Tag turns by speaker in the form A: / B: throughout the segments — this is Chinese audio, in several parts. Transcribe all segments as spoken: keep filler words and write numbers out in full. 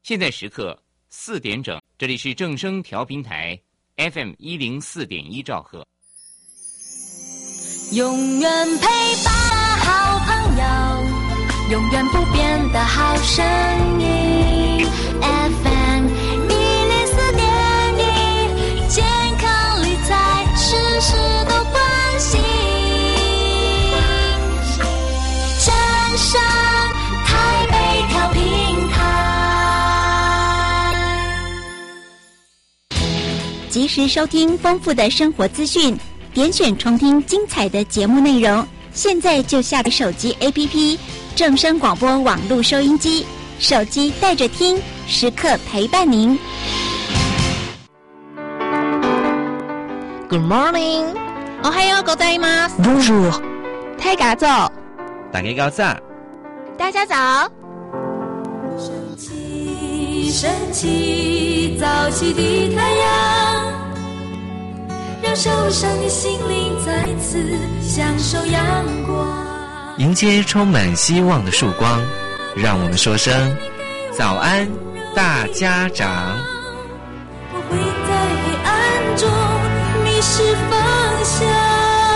A: 现在时刻四点整，这里是正声调频台 F M 一零四点一兆赫。
B: 永远陪伴好朋友，永远不变的好声音 F M 一零四点一，健康理财事事都关心。正声台北调频台，
C: 及时收听丰富的生活资讯，点选重听精彩的节目内容。现在就下载手机 A P P 正声广播网络收音机，手机带着听，时刻陪伴您。
D: Good morning， おはようございます。
E: Bonjour，
D: 大家早，
E: 大家早，
D: 大家早。
B: 升起，升起，早起的太阳，让受伤的心灵再次享受阳光，
E: 迎接充满希望的曙光。让我们说声早安，大家长。
B: 我会在黑暗中迷失方向。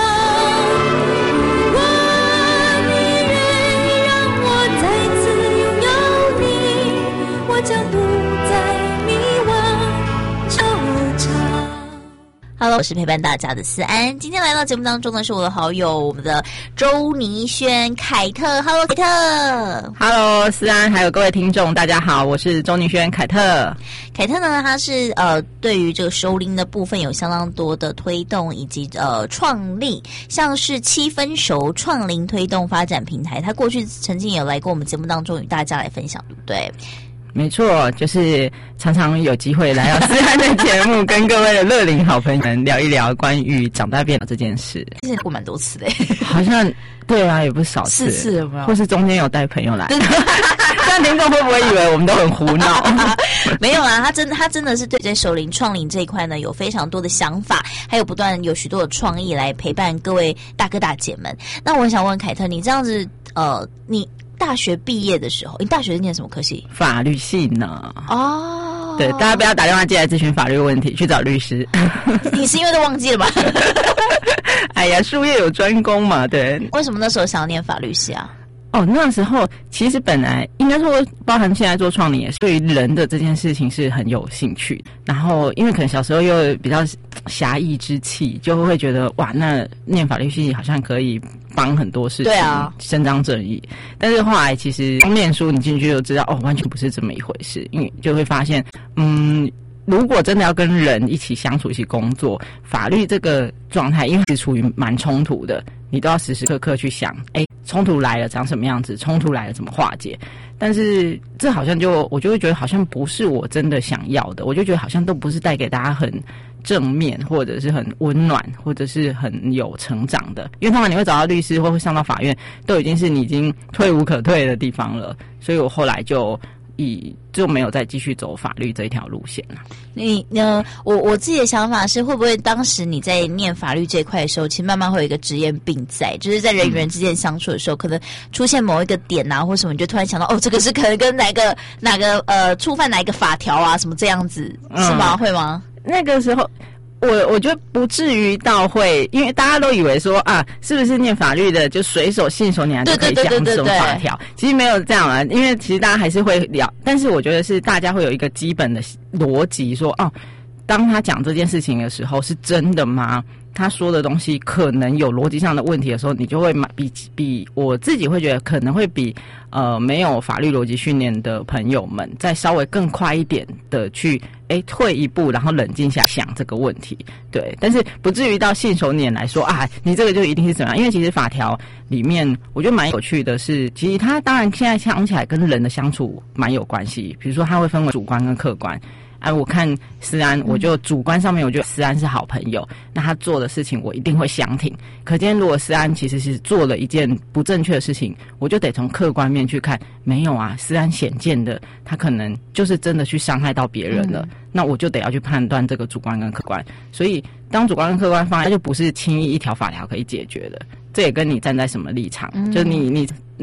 B: 如果你愿意让我再次拥有你，我将不再迷惘惆怅。
D: Hello， 我是陪伴大家的思安。今天来到节目当中的是我的好友，我们的周倪轩、凯特。Hello， 凯特。
F: Hello， 思安，还有各位听众，大家好，我是周倪轩，凯特。
D: 凯特呢，他是呃，对于这个收拎的部分有相当多的推动以及呃创立，像是七分熟创龄推动发展平台，他过去曾经有来过我们节目当中与大家来分享，对不对？
F: 没错，就是常常有机会来到思安的节目，跟各位的乐龄好朋友们聊一聊关于长大变老这件事。
D: 其实过蛮多次的，
F: 好像对啊，也不少次，
D: 四次有没有？
F: 或是中间有带朋友来，这样听众会不会以为我们都很胡闹？
D: 没有啊，他真他真的是对在熟龄创龄这一块呢有非常多的想法，还有不断有许多的创意来陪伴各位大哥大姐们。那我想问凯特，你这样子呃，你大学毕业的时候，你大学是念什么科系？
F: 法律系呢？
D: 哦，
F: 对，大家不要打电话进来咨询法律问题，去找律师。
D: 你是因为都忘记了吗？
F: 哎呀，术业有专攻嘛，对。
D: 为什么那时候想要念法律系啊？
F: 哦，那时候其实本来应该说，包含现在做创龄也是对于人的这件事情是很有兴趣。然后因为可能小时候又比较侠义之气，就会觉得哇，那念法律系好像可以帮很多事情，
D: 对啊，
F: 伸张正义。但是后来其实念书你进去就知道，哦，完全不是这么一回事，因为就会发现，嗯。如果真的要跟人一起相处、一起工作，法律这个状态，因为是处于蛮冲突的，你都要时时刻刻去想，哎，冲突来了长什么样子，冲突来了怎么化解。但是这好像就我就会觉得好像不是我真的想要的，我就觉得好像都不是带给大家很正面，或者是很温暖，或者是很有成长的。因为通常你会找到律师或会上到法院，都已经是你已经退无可退的地方了，所以我后来就。以就没有再继续走法律这一条路线了。
D: 你呢？我我自己的想法是，会不会当时你在念法律这一块的时候，其实慢慢会有一个职业病在，就是在人与人之间相处的时候，嗯、可能出现某一个点啊，或什么，你就突然想到，哦，这个是可能跟哪个哪个呃触犯哪一个法条啊，什么这样子，是吗？嗯、会吗？
F: 那个时候。我我觉得不至于到会，因为大家都以为说啊，是不是念法律的就随手信手拈来都可以讲什么法条？其实没有这样啊，因为其实大家还是会聊，但是我觉得是大家会有一个基本的逻辑，说哦，当他讲这件事情的时候，是真的吗？他说的东西可能有逻辑上的问题的时候，你就会比比我自己会觉得可能会比呃没有法律逻辑训练的朋友们再稍微更快一点的去诶退一步，然后冷静下想这个问题，对，但是不至于到信手拈来说啊，你这个就一定是怎么样？因为其实法条里面我觉得蛮有趣的是，其实它当然现在想起来跟人的相处蛮有关系，比如说它会分为主观跟客观。啊，我看思安，我就主观上面，我觉得思安是好朋友，那他做的事情我一定会相挺。可见如果思安其实是做了一件不正确的事情，我就得从客观面去看，没有啊，思安显见的，他可能就是真的去伤害到别人了，嗯、那我就得要去判断这个主观跟客观。所以当主观跟客观放在，就不是轻易一条法条可以解决的。这也跟你站在什么立场，嗯、就是你你那。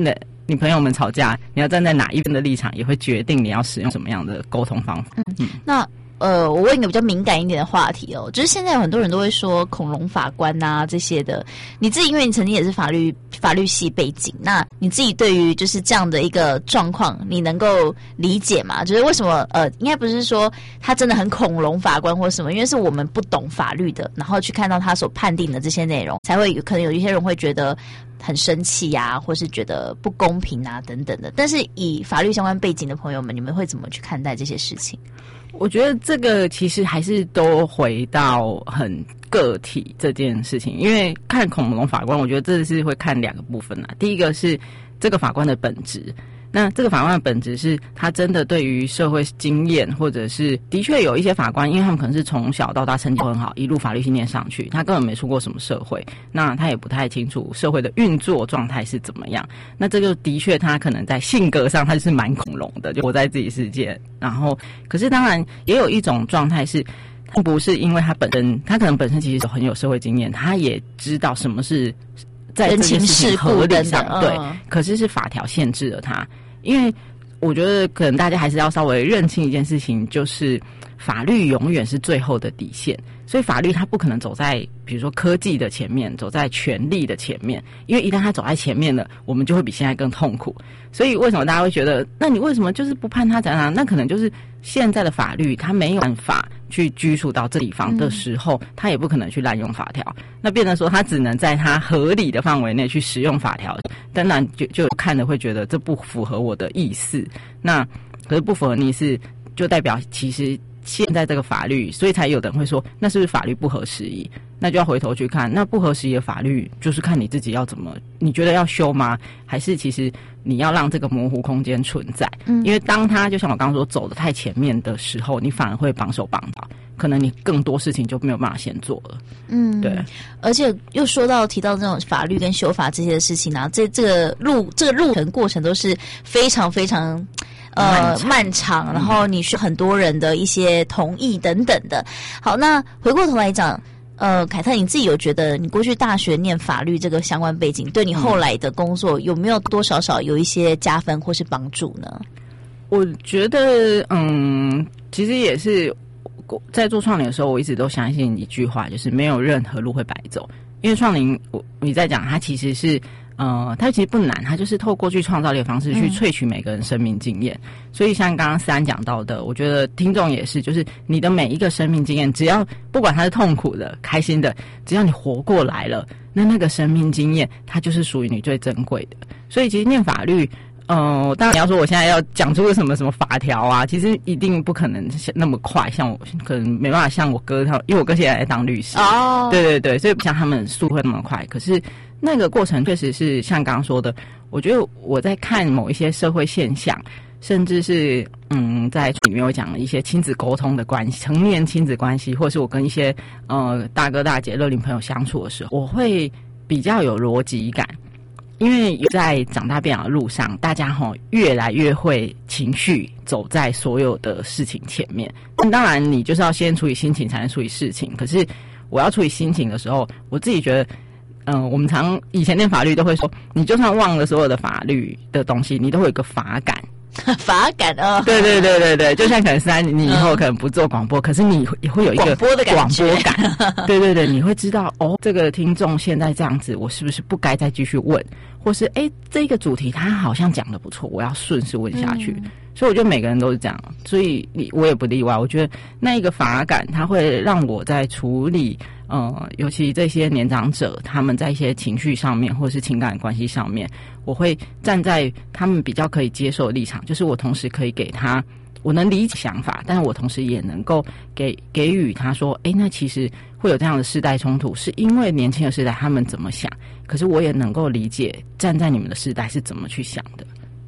F: 你朋友们吵架，你要站在哪一边的立场，也会决定你要使用什么样的沟通方法。
D: 嗯，嗯那。呃，我问一个比较敏感一点的话题哦，就是现在有很多人都会说恐龙法官啊这些的，你自己因为你曾经也是法律法律系背景，那你自己对于就是这样的一个状况，你能够理解吗？就是为什么呃，应该不是说他真的很恐龙法官或什么，因为是我们不懂法律的，然后去看到他所判定的这些内容，才会有可能有一些人会觉得很生气啊，或是觉得不公平啊等等的。但是以法律相关背景的朋友们，你们会怎么去看待这些事情？
F: 我觉得这个其实还是都回到很个体这件事情，因为看恐龙法官，我觉得这是会看两个部分啦。第一个是这个法官的本质，那这个法官的本质是他真的对于社会经验，或者是的确有一些法官，因为他们可能是从小到大成绩很好，一路法律训练上去，他根本没出过什么社会，那他也不太清楚社会的运作状态是怎么样。那这个的确他可能在性格上他是蛮恐龙的，就活在自己世界。然后可是当然也有一种状态是不是因为他本身他可能本身其实很有社会经验，他也知道什么是在这件事情合理上，对，嗯，可是是法条限制了他。因为我觉得可能大家还是要稍微认清一件事情，就是法律永远是最后的底线，所以法律它不可能走在比如说科技的前面，走在权力的前面，因为一旦它走在前面了，我们就会比现在更痛苦。所以为什么大家会觉得那你为什么就是不判他怎样？那可能就是现在的法律它没有办法去拘束到这地方的时候，嗯，它也不可能去滥用法条，那变成说它只能在它合理的范围内去使用法条，当然就就看了会觉得这不符合我的意思，那可是不符合你意思就代表其实现在这个法律，所以才有人会说那是不是法律不合时宜，那就要回头去看那不合时宜的法律，就是看你自己要怎么，你觉得要修吗？还是其实你要让这个模糊空间存在，嗯，因为当他就像我刚刚说走得太前面的时候，你反而会绑手绑脚，可能你更多事情就没有办法先做了。嗯，对。
D: 而且又说到提到这种法律跟修法这些事情啊，这这个路这个路程过程都是非常非常呃漫长，然后你需要很多人的一些同意等等的。好，那回过头来讲，呃，凯特，你自己有觉得你过去大学念法律这个相关背景，对你后来的工作有没有多少少有一些加分或是帮助呢？
F: 我觉得，嗯，其实也是在做创龄的时候，我一直都相信一句话，就是没有任何路会白走。因为创龄，我你在讲，它其实是，呃，它其实不难，它就是透过去创造力的方式去萃取每个人生命经验。嗯，所以像刚刚思安讲到的，我觉得听众也是，就是你的每一个生命经验，只要不管它是痛苦的、开心的，只要你活过来了，那那个生命经验，它就是属于你最珍贵的。所以其实念法律。呃，当然你要说我现在要讲出什么什么法条啊，其实一定不可能那么快，像我可能没办法像我哥他，因为我哥现在在当律师哦，对对对，所以不像他们速度会那么快。可是那个过程确实是像刚刚说的，我觉得我在看某一些社会现象，甚至是嗯，在里面我讲了一些亲子沟通的关系，成年亲子关系，或是我跟一些呃大哥大姐、乐龄朋友相处的时候，我会比较有逻辑感。因为在长大变老的路上，大家齁越来越会情绪走在所有的事情前面。当然，你就是要先处理心情，才能处理事情。可是我要处理心情的时候，我自己觉得，嗯、呃，我们常以前念法律都会说，你就算忘了所有的法律的东西，你都会有一个法感。
D: 法感哦，
F: 对对对对对，就像可能三你以后可能不做广播，嗯，可是你也会有一个
D: 广播的感觉，
F: 广播感，对对对，你会知道哦，这个听众现在这样子，我是不是不该再继续问，或是哎，这个主题他好像讲得不错，我要顺势问下去。嗯，所以我觉得每个人都是这样，所以我也不例外。我觉得那一个法感，它会让我在处理。呃，尤其这些年长者，他们在一些情绪上面，或是情感关系上面，我会站在他们比较可以接受的立场，就是我同时可以给他，我能理解想法，但是我同时也能够给给予他说，诶，那其实会有这样的世代冲突，是因为年轻的世代他们怎么想，可是我也能够理解站在你们的世代是怎么去想的。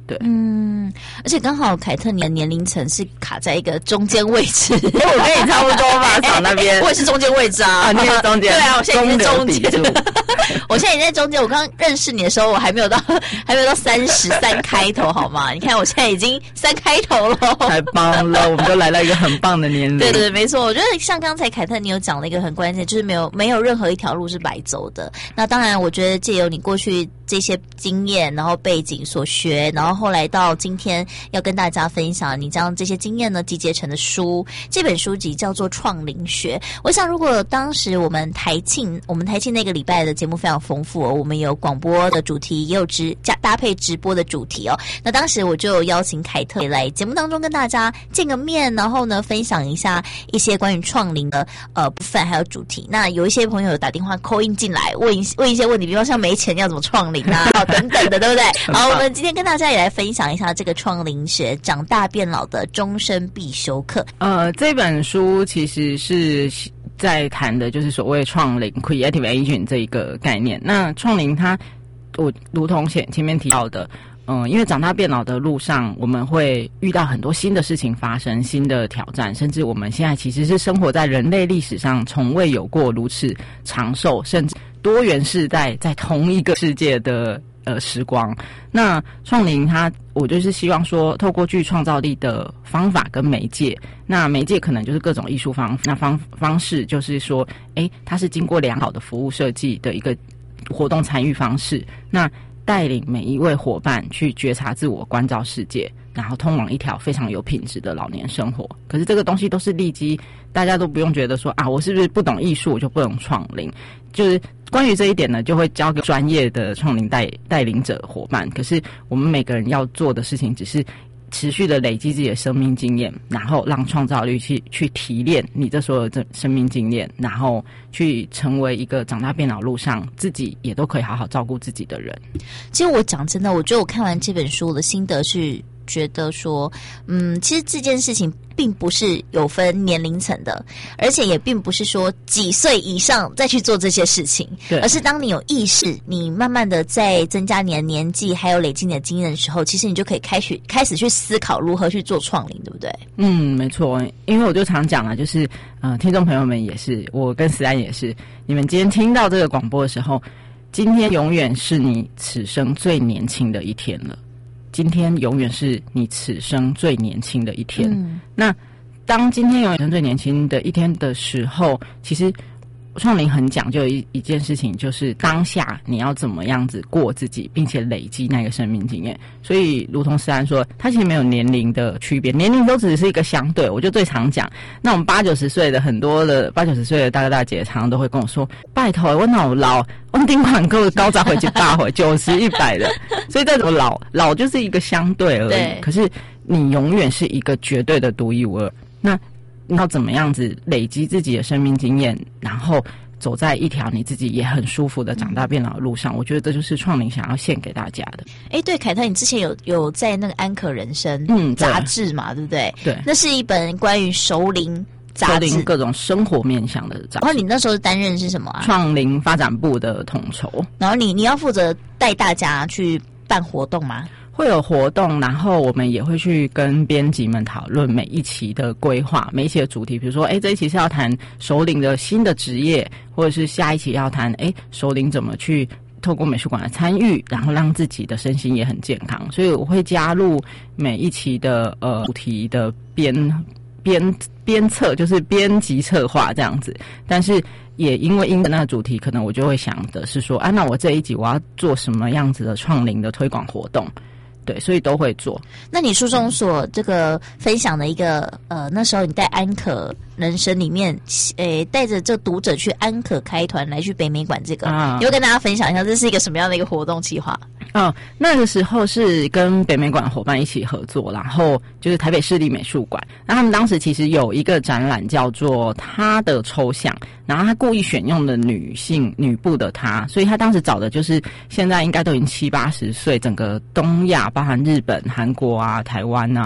F: 对，
D: 嗯，而且刚好凯特你的年龄层是卡在一个中间位置，
F: 因为我跟你差不多吧，少那边
D: 我也是中间位置啊，
F: 啊，你也是中间，
D: 对啊，我现在已经在中间
F: 中流砥柱
D: 我现在已经在中间。我刚刚认识你的时候，我还没有到，还没有到三十三开头，好吗？你看我现在已经三开头了，
F: 太棒了，我们就来到一个很棒的年龄。
D: 对对，没错。我觉得像刚才凯特你有讲了一个很关键，就是没有没有任何一条路是白走的。那当然，我觉得借由你过去这些经验，然后背景所学，然后后来到今天要跟大家分享，你将这些经验呢集结成的书，这本书籍叫做《创龄学》。我想，如果当时我们台庆，我们台庆那个礼拜的节目非常丰富哦，我们有广播的主题，也有直加搭配直播的主题哦。那当时我就邀请凯特来节目当中跟大家见个面，然后呢分享一下一些关于创龄的呃部分还有主题。那有一些朋友有打电话 call in 进来问一问一些问题，比方像没钱要怎么创龄啊，等等的，对不对？好，我们今天跟大家也来分享一下这个创龄学，长大变老的终身必修课。
F: 呃，这本书其实是在谈的就是所谓创龄 creative aging 这一个概念。那创龄它，我如同前前面提到的，嗯、呃，因为长大变老的路上，我们会遇到很多新的事情发生，新的挑战，甚至我们现在其实是生活在人类历史上从未有过如此长寿，甚至多元世代在同一个世界的呃时光。那创龄它，我就是希望说，透过具创造力的方法跟媒介，那媒介可能就是各种艺术方，那方方式就是说，诶，它是经过良好的服务设计的一个活动参与方式，那带领每一位伙伴去觉察自我、关照世界，然后通往一条非常有品质的老年生活。可是这个东西都是立基，大家都不用觉得说啊，我是不是不懂艺术我就不能创龄？就是关于这一点呢，就会交给专业的创龄带带领者伙伴。可是我们每个人要做的事情，只是持续的累积自己的生命经验，然后让创造力去去提炼你这所有的生命经验，然后去成为一个长大变老路上自己也都可以好好照顾自己的人。
D: 其实我讲真的，我觉得我看完这本书的心得是觉得说，嗯，其实这件事情并不是有分年龄层的，而且也并不是说几岁以上再去做这些事情，
F: 对，
D: 而是当你有意识，你慢慢的在增加你的年纪，还有累积你的经验的时候，其实你就可以开始开始去思考如何去做创龄，对不对？
F: 嗯，没错，因为我就常讲了，就是呃，听众朋友们也是，我跟思安也是，你们今天听到这个广播的时候，今天永远是你此生最年轻的一天了。今天永远是你此生最年轻的一天。嗯，那当今天永远是最年轻的一天的时候，其实创龄很讲究一一件事情，就是当下你要怎么样子过自己，并且累积那个生命经验。所以如同思安说，它其实没有年龄的区别，年龄都只是一个相对。我就最常讲，那我们八九十岁的很多的八九十岁的大哥大姐常常都会跟我说，拜托我哪有老，我顶款够高早回去大回九十一百的，所以这种老老就是一个相对而已。可是你永远是一个绝对的独一无二。那你要怎么样子累积自己的生命经验，然后走在一条你自己也很舒服的长大变老的路上，我觉得这就是创龄想要献给大家的。
D: 哎，对，凯特，你之前有有在那个安可人生嗯杂志嘛，对不对？
F: 对，
D: 那是一本关于熟龄杂志，
F: 熟龄各种生活面向的杂志。
D: 然后你那时候担任是什么啊？
F: 创龄发展部的统筹。
D: 然后你你要负责带大家去办活动吗？
F: 会有活动，然后我们也会去跟编辑们讨论每一期的规划，每一期的主题，比如说，哎，这一期是要谈熟龄的新的职业，或者是下一期要谈，哎，熟龄怎么去透过美术馆的参与，然后让自己的身心也很健康。所以我会加入每一期的呃主题的编编编策，就是编辑策划这样子。但是也因为因的那个主题，可能我就会想的是说，啊，那我这一集我要做什么样子的创龄的推广活动？对，所以都会做。
D: 那你书中所这个分享的一个呃，那时候你在安可人生里面，诶，带着这读者去安可开团来去北美馆这个，啊，你会跟大家分享一下，这是一个什么样的一个活动计划？
F: 嗯，那个时候是跟北美馆伙伴一起合作，然后就是台北市立美术馆。那他们当时其实有一个展览叫做她的抽象，然后他故意选用的女性女部的她，所以他当时找的就是现在应该都已经七八十岁，整个东亚包含日本、韩国啊、台湾啊、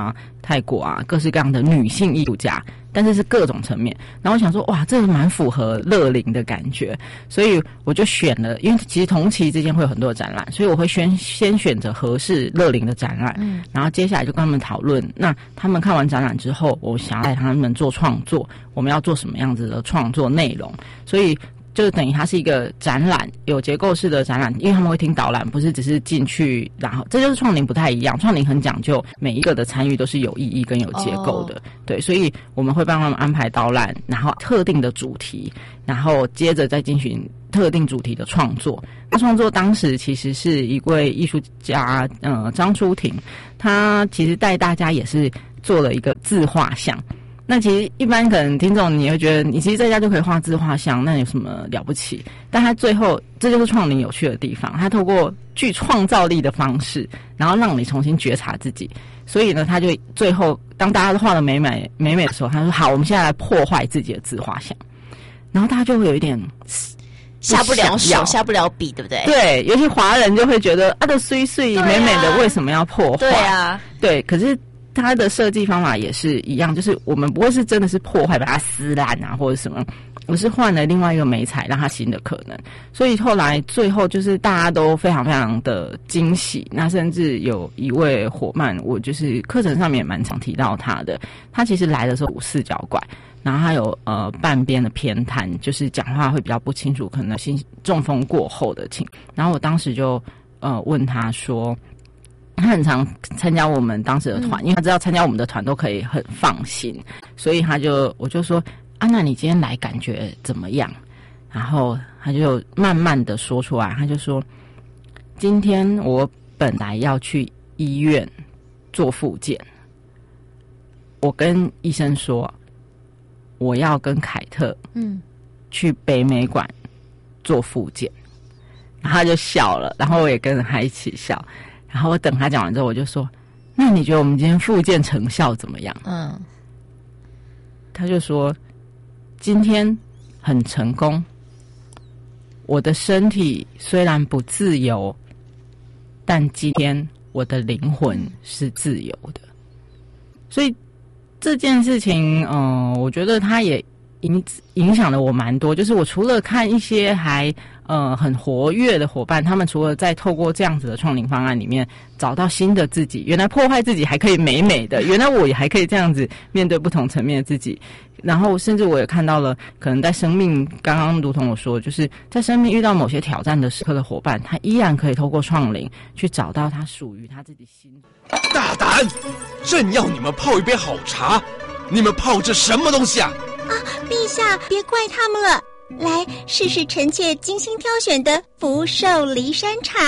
F: 泰国啊，各式各样的女性艺术家，但是是各种层面。然后我想说，哇，这个蛮符合乐龄的感觉，所以我就选了，因为其实同期之间会有很多的展览，所以我会先先选择合适乐龄的展览，嗯，然后接下来就跟他们讨论，那他们看完展览之后，我想要带他们做创作，我们要做什么样子的创作内容，所以就等于它是一个展览，有结构式的展览，因为他们会听导览，不是只是进去，然后这就是创龄不太一样，创龄很讲究每一个的参与都是有意义跟有结构的， oh. 对，所以我们会帮他们安排导览，然后特定的主题，然后接着再进行特定主题的创作。那创作当时其实是一位艺术家，呃，张淑婷，他其实带大家也是做了一个自画像。那其实一般可能听众你会觉得你其实在家就可以画自画像，那有什么了不起？但他最后这就是创龄有趣的地方，他透过具创造力的方式，然后让你重新觉察自己。所以呢，他就最后当大家都画得美美美美的时候，他说好，我们现在来破坏自己的自画像，然后大家就会有一点
D: 下不了手下不了笔，对不对？
F: 对，尤其华人就会觉得啊，这碎碎美美的为什么要破坏？
D: 对啊，
F: 对，可是它的设计方法也是一样，就是我们不会是真的是破坏把它撕烂啊或者什么，我是换了另外一个媒材让它新的可能。所以后来最后就是大家都非常非常的惊喜，那甚至有一位伙伴，我就是课程上面也蛮常提到他的，他其实来的时候五四脚拐，然后他有呃半边的偏瘫，就是讲话会比较不清楚，可能心中风过后的情。然后我当时就呃问他说，他很常参加我们当时的团，因为他知道参加我们的团都可以很放心，所以他就我就说啊，那你今天来感觉怎么样？然后他就慢慢的说出来，他就说今天我本来要去医院做复健，我跟医生说我要跟凯特嗯去北美馆做复健，然后他就笑了，然后我也跟着他一起笑。然后我等他讲完之后，我就说：“那你觉得我们今天复健成效怎么样？”嗯，他就说：“今天很成功，我的身体虽然不自由，但今天我的灵魂是自由的。”所以这件事情，嗯、呃，我觉得他也影影响了我蛮多。就是我除了看一些还呃很活跃的伙伴，他们除了在透过这样子的创龄方案里面找到新的自己，原来破坏自己还可以美美的，原来我也还可以这样子面对不同层面的自己。然后甚至我也看到了，可能在生命刚刚如同我说，就是在生命遇到某些挑战的时刻的伙伴，他依然可以透过创龄去找到他属于他自己心。
G: 大胆！朕要你们泡一杯好茶，你们泡这什么东西啊？
C: 啊，陛下，别怪他们了。来试试臣妾精心挑选的福寿梨山茶。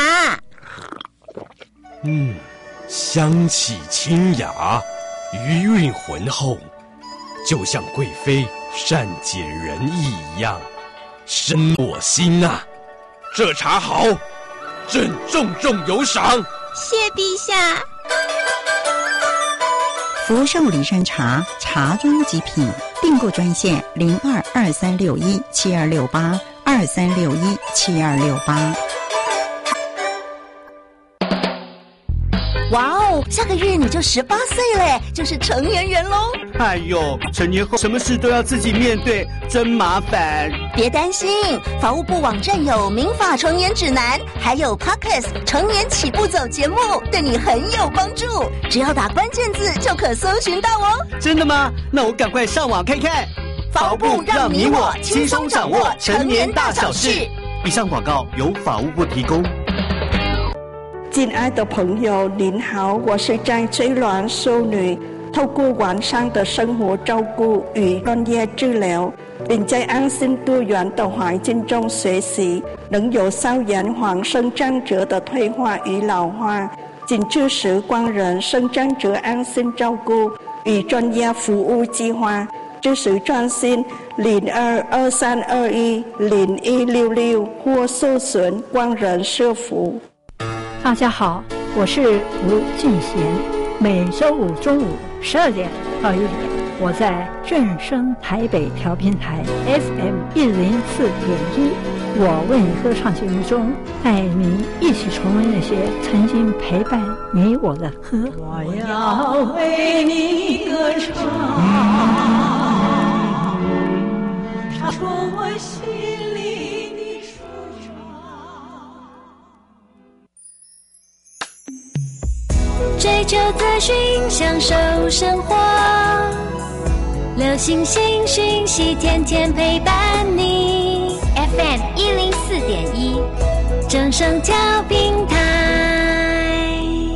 G: 嗯，香气清雅，余韵浑厚，就像贵妃善解人意一样，深我心啊！这茶好，朕重重有赏。
C: 谢陛下。
H: 福寿梨山茶，茶庄极品，订购专线零二二三六一七二六八二三六一七二六八。
I: 哇哦，下个月你就十八岁嘞，就是成年人喽。
J: 哎呦，成年后什么事都要自己面对，真麻烦。
I: 别担心，法务部网站有民法成年指南，还有 Podcast 成年起步走节目，对你很有帮助。只要打关键字就可搜寻到哦。
J: 真的吗？那我赶快上网看看。
I: 法务部让你我轻松掌握成年大小事。
J: 以上广告由法务部提供。
K: 亲爱的朋友您好，我是张翠鸾淑女，透过完善的生活照顾与专业治疗，并在安心多元的环境中学习，能有效延缓生长者的退化与老化。紧致时光人生长者安心照顾与专业服务计划，支持专线零二二三二一零一六六或搜寻光人社服。
L: 大家好，我是吴俊贤，每周五中午十二点到一点， 我在正声台北调频台 F M 一零四点一，我为你歌唱节目中，带你一起重温那些曾经陪伴你我的歌。
M: 我要为你歌唱，唱出我心里的舒
B: 畅。追求资讯，享受生活。流行新讯息，天天陪伴你。F M 一零四点一，正声调频台。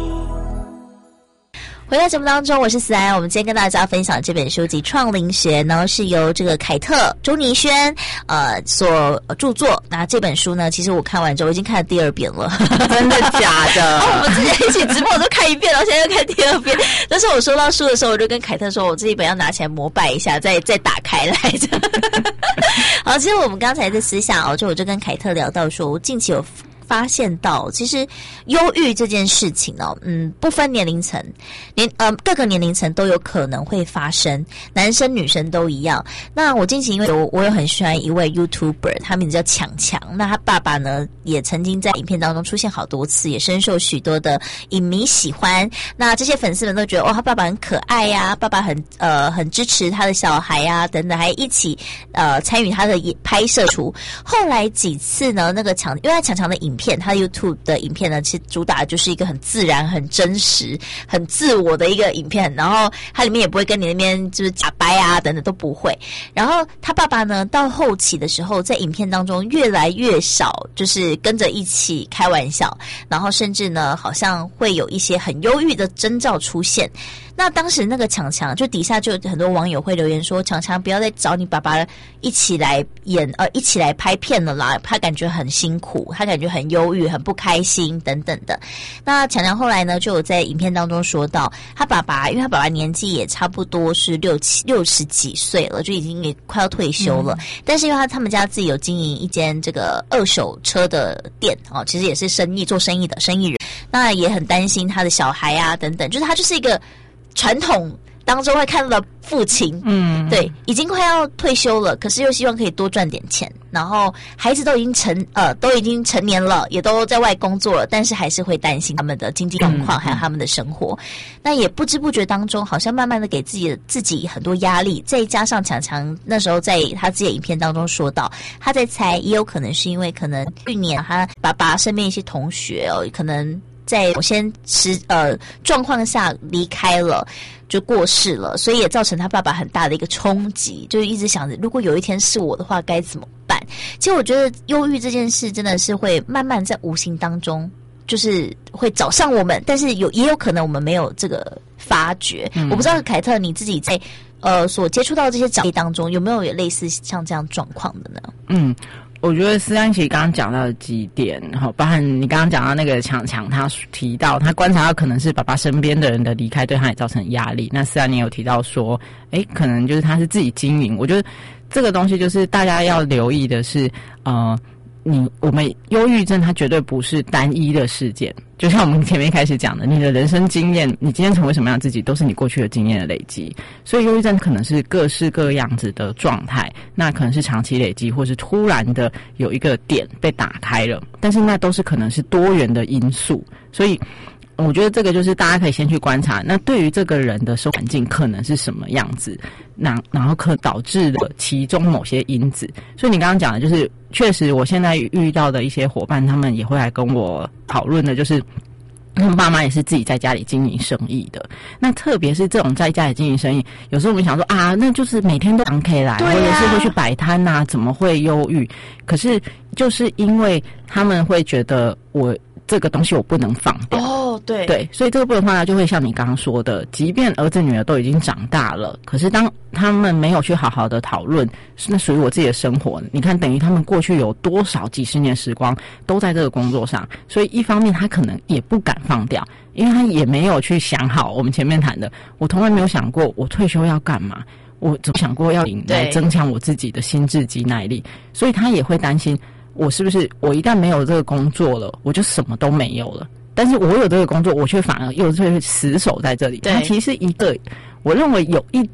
D: 回到节目当中，我是思安。我们今天跟大家分享这本书籍《创灵学》呢，是由这个凯特周倪轩呃所著作。那这本书呢，其实我看完之后，我已经看了第二遍了。
F: 真的假的？
D: 哦，我们之前一起直播，我都看一遍，然后现在又看第二遍。但是我收到书的时候，我就跟凯特说，我这一本要拿起来膜拜一下，再再打开来着。好，其实我们刚才在私下哦，就我就跟凯特聊到说，我近期有发现到，其实忧郁这件事情哦，嗯，不分年龄层，年呃各个年龄层都有可能会发生，男生女生都一样。那我近期因为我我有很喜欢一位 YouTuber， 他名字叫强强，那他爸爸呢也曾经在影片当中出现好多次，也深受许多的影迷喜欢。那这些粉丝们都觉得，哦，他爸爸很可爱呀、啊，爸爸很呃很支持他的小孩呀、啊，等等，还一起呃参与他的拍摄出。后来几次呢，那个强，因为他强强的影片，他 YouTube 的影片呢，其实主打就是一个很自然、很真实、很自我的一个影片，然后它里面也不会跟你那边就是假掰啊等等都不会。然后他爸爸呢，到后期的时候，在影片当中越来越少，就是跟着一起开玩笑，然后甚至呢，好像会有一些很忧郁的征兆出现。那当时那个强强，就底下就很多网友会留言说，强强不要再找你爸爸一起来演呃一起来拍片了啦，他感觉很辛苦，他感觉很忧郁、很不开心等等的。那强强后来呢，就有在影片当中说到，他爸爸因为他爸爸年纪也差不多是六七六十几岁了，就已经也快要退休了。嗯、但是因为他他们家自己有经营一间这个二手车的店哦，其实也是生意做生意的生意人，那也很担心他的小孩啊等等，就是他就是一个传统当中会看到的父亲，嗯，对，已经快要退休了，可是又希望可以多赚点钱，然后孩子都已经成呃都已经成年了，也都在外工作了，但是还是会担心他们的经济状况，还有他们的生活。那也不知不觉当中，好像慢慢的给自己的自己很多压力，再加上强强那时候在他自己的影片当中说到，他在猜，也有可能是因为可能去年他爸爸身边一些同学哦，可能在某些时呃状况下离开了，就过世了，所以也造成他爸爸很大的一个冲击，就是一直想着，如果有一天是我的话该怎么办。其实我觉得忧郁这件事真的是会慢慢在无形当中就是会找上我们，但是有也有可能我们没有这个发觉。嗯、我不知道凯特你自己在呃所接触到这些长辈当中，有没有类似像这样状况的呢？嗯。
F: 我觉得思安其实刚刚讲到的几点，好，包含你刚刚讲到那个强强，他提到他观察到可能是爸爸身边的人的离开对他也造成压力。那思安你有提到说，诶，可能就是他是自己经营。我觉得这个东西就是大家要留意的是，呃，你我们忧郁症它绝对不是单一的事件。就像我们前面开始讲的，你的人生经验，你今天成为什么样的自己，都是你过去的经验的累积。所以忧郁症可能是各式各样子的状态，那可能是长期累积，或是突然的有一个点被打开了，但是那都是可能是多元的因素。所以我觉得这个就是大家可以先去观察，那对于这个人的生活环境可能是什么样子，那然后可导致了其中某些因子。所以你刚刚讲的就是确实我现在遇到的一些伙伴，他们也会来跟我讨论的，就是他们爸妈也是自己在家里经营生意的。那特别是这种在家里经营生意，有时候我们想说啊，那就是每天都可以来，或者是会去摆摊啊，怎么会忧郁？可是就是因为他们会觉得我这个东西我不能放掉。哦，对对，所以这个不能放掉，就会像你刚刚说的，即便儿子女儿都已经长大了，可是当他们没有去好好的讨论那属于我自己的生活，你看等于他们过去有多少几十年时光都在这个工作上，所以一方面他可能也不敢放掉，因为他也没有去想好我们前面谈的，我从来没有想过我退休要干嘛，我只想过要来增强我自己的心智及耐力，所以他也会担心我是不是我一旦没有这个工作了，我就什么都没有了。但是我有这个工作，我却反而又会死守在这里。它其实是一个，我认为有一点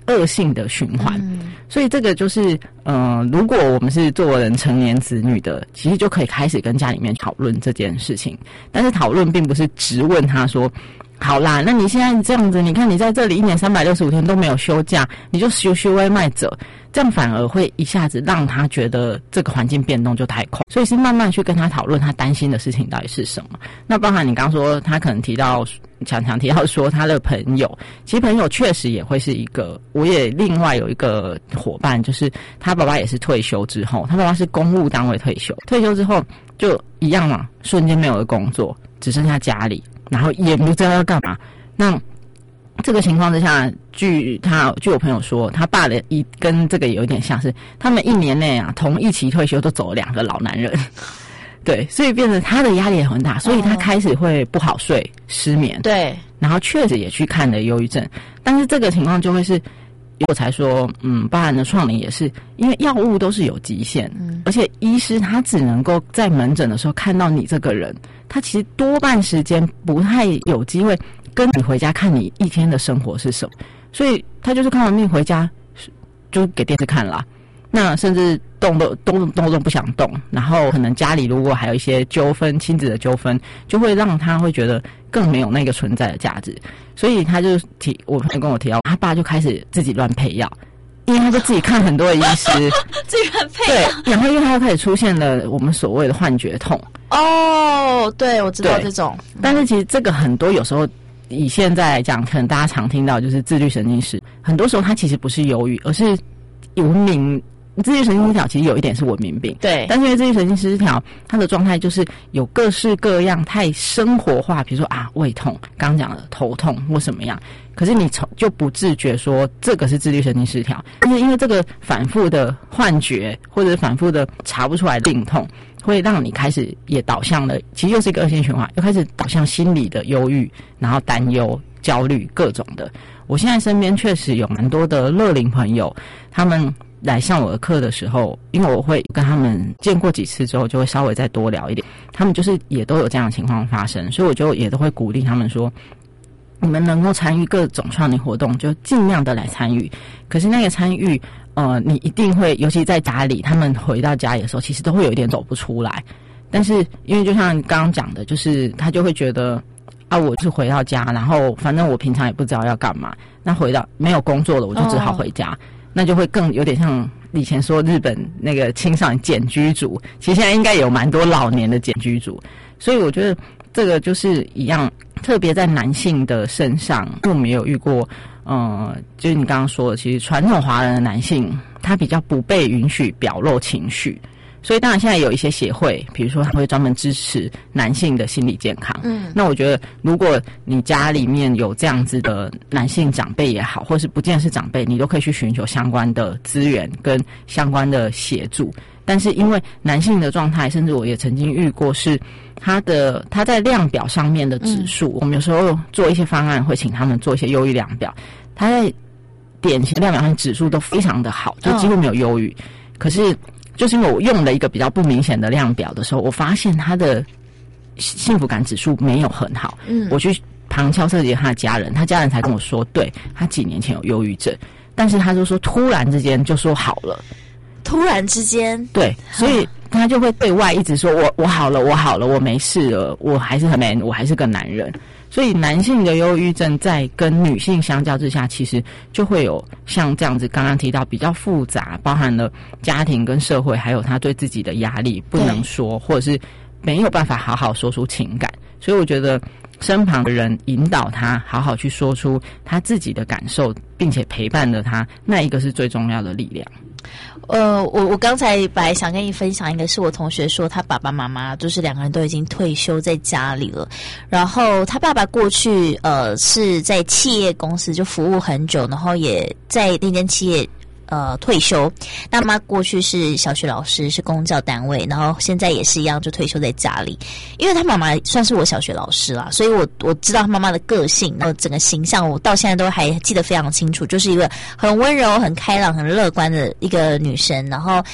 F: 恶性的循环。
D: 嗯，
F: 所以这个就是呃如果我们是做人成年子女的，其实就可以开始跟家里面讨论这件事情。但是讨论并不是直问他说，好啦，那你现在这样子，你看你在这里一年三百六十五天都没有休假，你就休休外卖者，这样反而会一下子让他觉得这个环境变动就太快。所以是慢慢去跟他讨论他担心的事情到底是什么。那包含你刚说他可能提到常常提到说他的朋友，其实朋友确实也会是一个，我也另外有一个伙伴，就是他爸爸也是退休之后，他爸爸是公务单位退休，退休之后就一样嘛，瞬间没有了工作，只剩下家里，然后也不知道要干嘛。那这个情况之下，据他据我朋友说，他爸的一跟这个有点像是，他们一年内啊同一期退休都走了两个老男人，对，所以变成他的压力也很大，所以他开始会不好睡、失眠，
D: 对，
F: 然后确实也去看了忧郁症，但是这个情况就会是。我才说，嗯，包含的创龄也是，因为药物都是有极限，嗯，而且医师他只能够在门诊的时候看到你这个人，他其实多半时间不太有机会跟你回家看你一天的生活是什么，所以他就是看完病回家就给电视看啦，那甚至动都动动都不想动，然后可能家里如果还有一些纠纷，亲子的纠纷，就会让他会觉得更没有那个存在的价值，所以他就提，我朋友跟我提到，他爸就开始自己乱配药，因为他就自己看很多的医师，
D: 自己乱配药，
F: 对，然后因为他又开始出现了我们所谓的幻觉痛。
D: 哦，对，我知道这种，
F: 但是其实这个很多有时候。以现在来讲，可能大家常听到就是自律神经失，很多时候它其实不是忧郁，而是文明。自律神经失调其实有一点是文明病，
D: 对。
F: 但是因为自律神经失调，它的状态就是有各式各样太生活化，比如说啊胃痛，刚刚讲的头痛或什么样，可是你从就不自觉说这个是自律神经失调，但是因为这个反复的幻觉或者反复的查不出来的病痛，会让你开始也导向了，其实又是一个恶性循环，又开始导向心理的忧郁，然后担忧、焦虑各种的。我现在身边确实有蛮多的乐龄朋友，他们来上我的课的时候，因为我会跟他们见过几次之后，就会稍微再多聊一点，他们就是也都有这样的情况发生，所以我就也都会鼓励他们说，你们能够参与各种创龄活动，就尽量的来参与。可是那个参与，呃，你一定会，尤其在家里，他们回到家里的时候，其实都会有一点走不出来。但是因为就像刚刚讲的，就是他就会觉得啊，我是回到家，然后反正我平常也不知道要干嘛，那回到没有工作了，我就只好回家。哦，那就会更有点像以前说日本那个青少年简居族，其实现在应该有蛮多老年的简居族，所以我觉得这个就是一样，特别在男性的身上，因为我们也有遇过，呃，就是你刚刚说的，其实传统华人的男性他比较不被允许表露情绪。所以当然现在有一些协会，比如说他会专门支持男性的心理健康。嗯，那我觉得如果你家里面有这样子的男性长辈也好，或是不见得是长辈，你都可以去寻求相关的资源跟相关的协助。但是因为男性的状态，甚至我也曾经遇过是他的他在量表上面的指数，嗯，我们有时候做一些方案会请他们做一些忧郁量表，他在典型量表上指数都非常的好，就几乎没有忧郁。哦，可是就是因为我用了一个比较不明显的量表的时候，我发现他的幸福感指数没有很好。嗯，我去旁敲侧击他的家人，他家人才跟我说，对，他几年前有忧郁症，但是他就说突然之间就说好了，
D: 突然之间，
F: 对，所以他就会对外一直说我我好了，我好了，我没事了，我还是很 man， 我还是个男人。所以男性的忧郁症在跟女性相较之下，其实就会有像这样子刚刚提到比较复杂，包含了家庭跟社会，还有他对自己的压力不能说，或者是没有办法好好说出情感。所以我觉得身旁的人引导他好好去说出他自己的感受，并且陪伴着他，那一个是最重要的力量。
D: 呃，我我刚才本来想跟你分享一个，是我同学说他爸爸妈妈就是两个人都已经退休在家里了，然后他爸爸过去呃是在企业公司就服务很久，然后也在那间企业呃退休。那妈过去是小学老师，是公教单位，然后现在也是一样就退休在家里。因为他妈妈算是我小学老师啦，所以我我知道他妈妈的个性，然后整个形象我到现在都还记得非常清楚，就是一个很温柔、很开朗、很乐观的一个女生。然后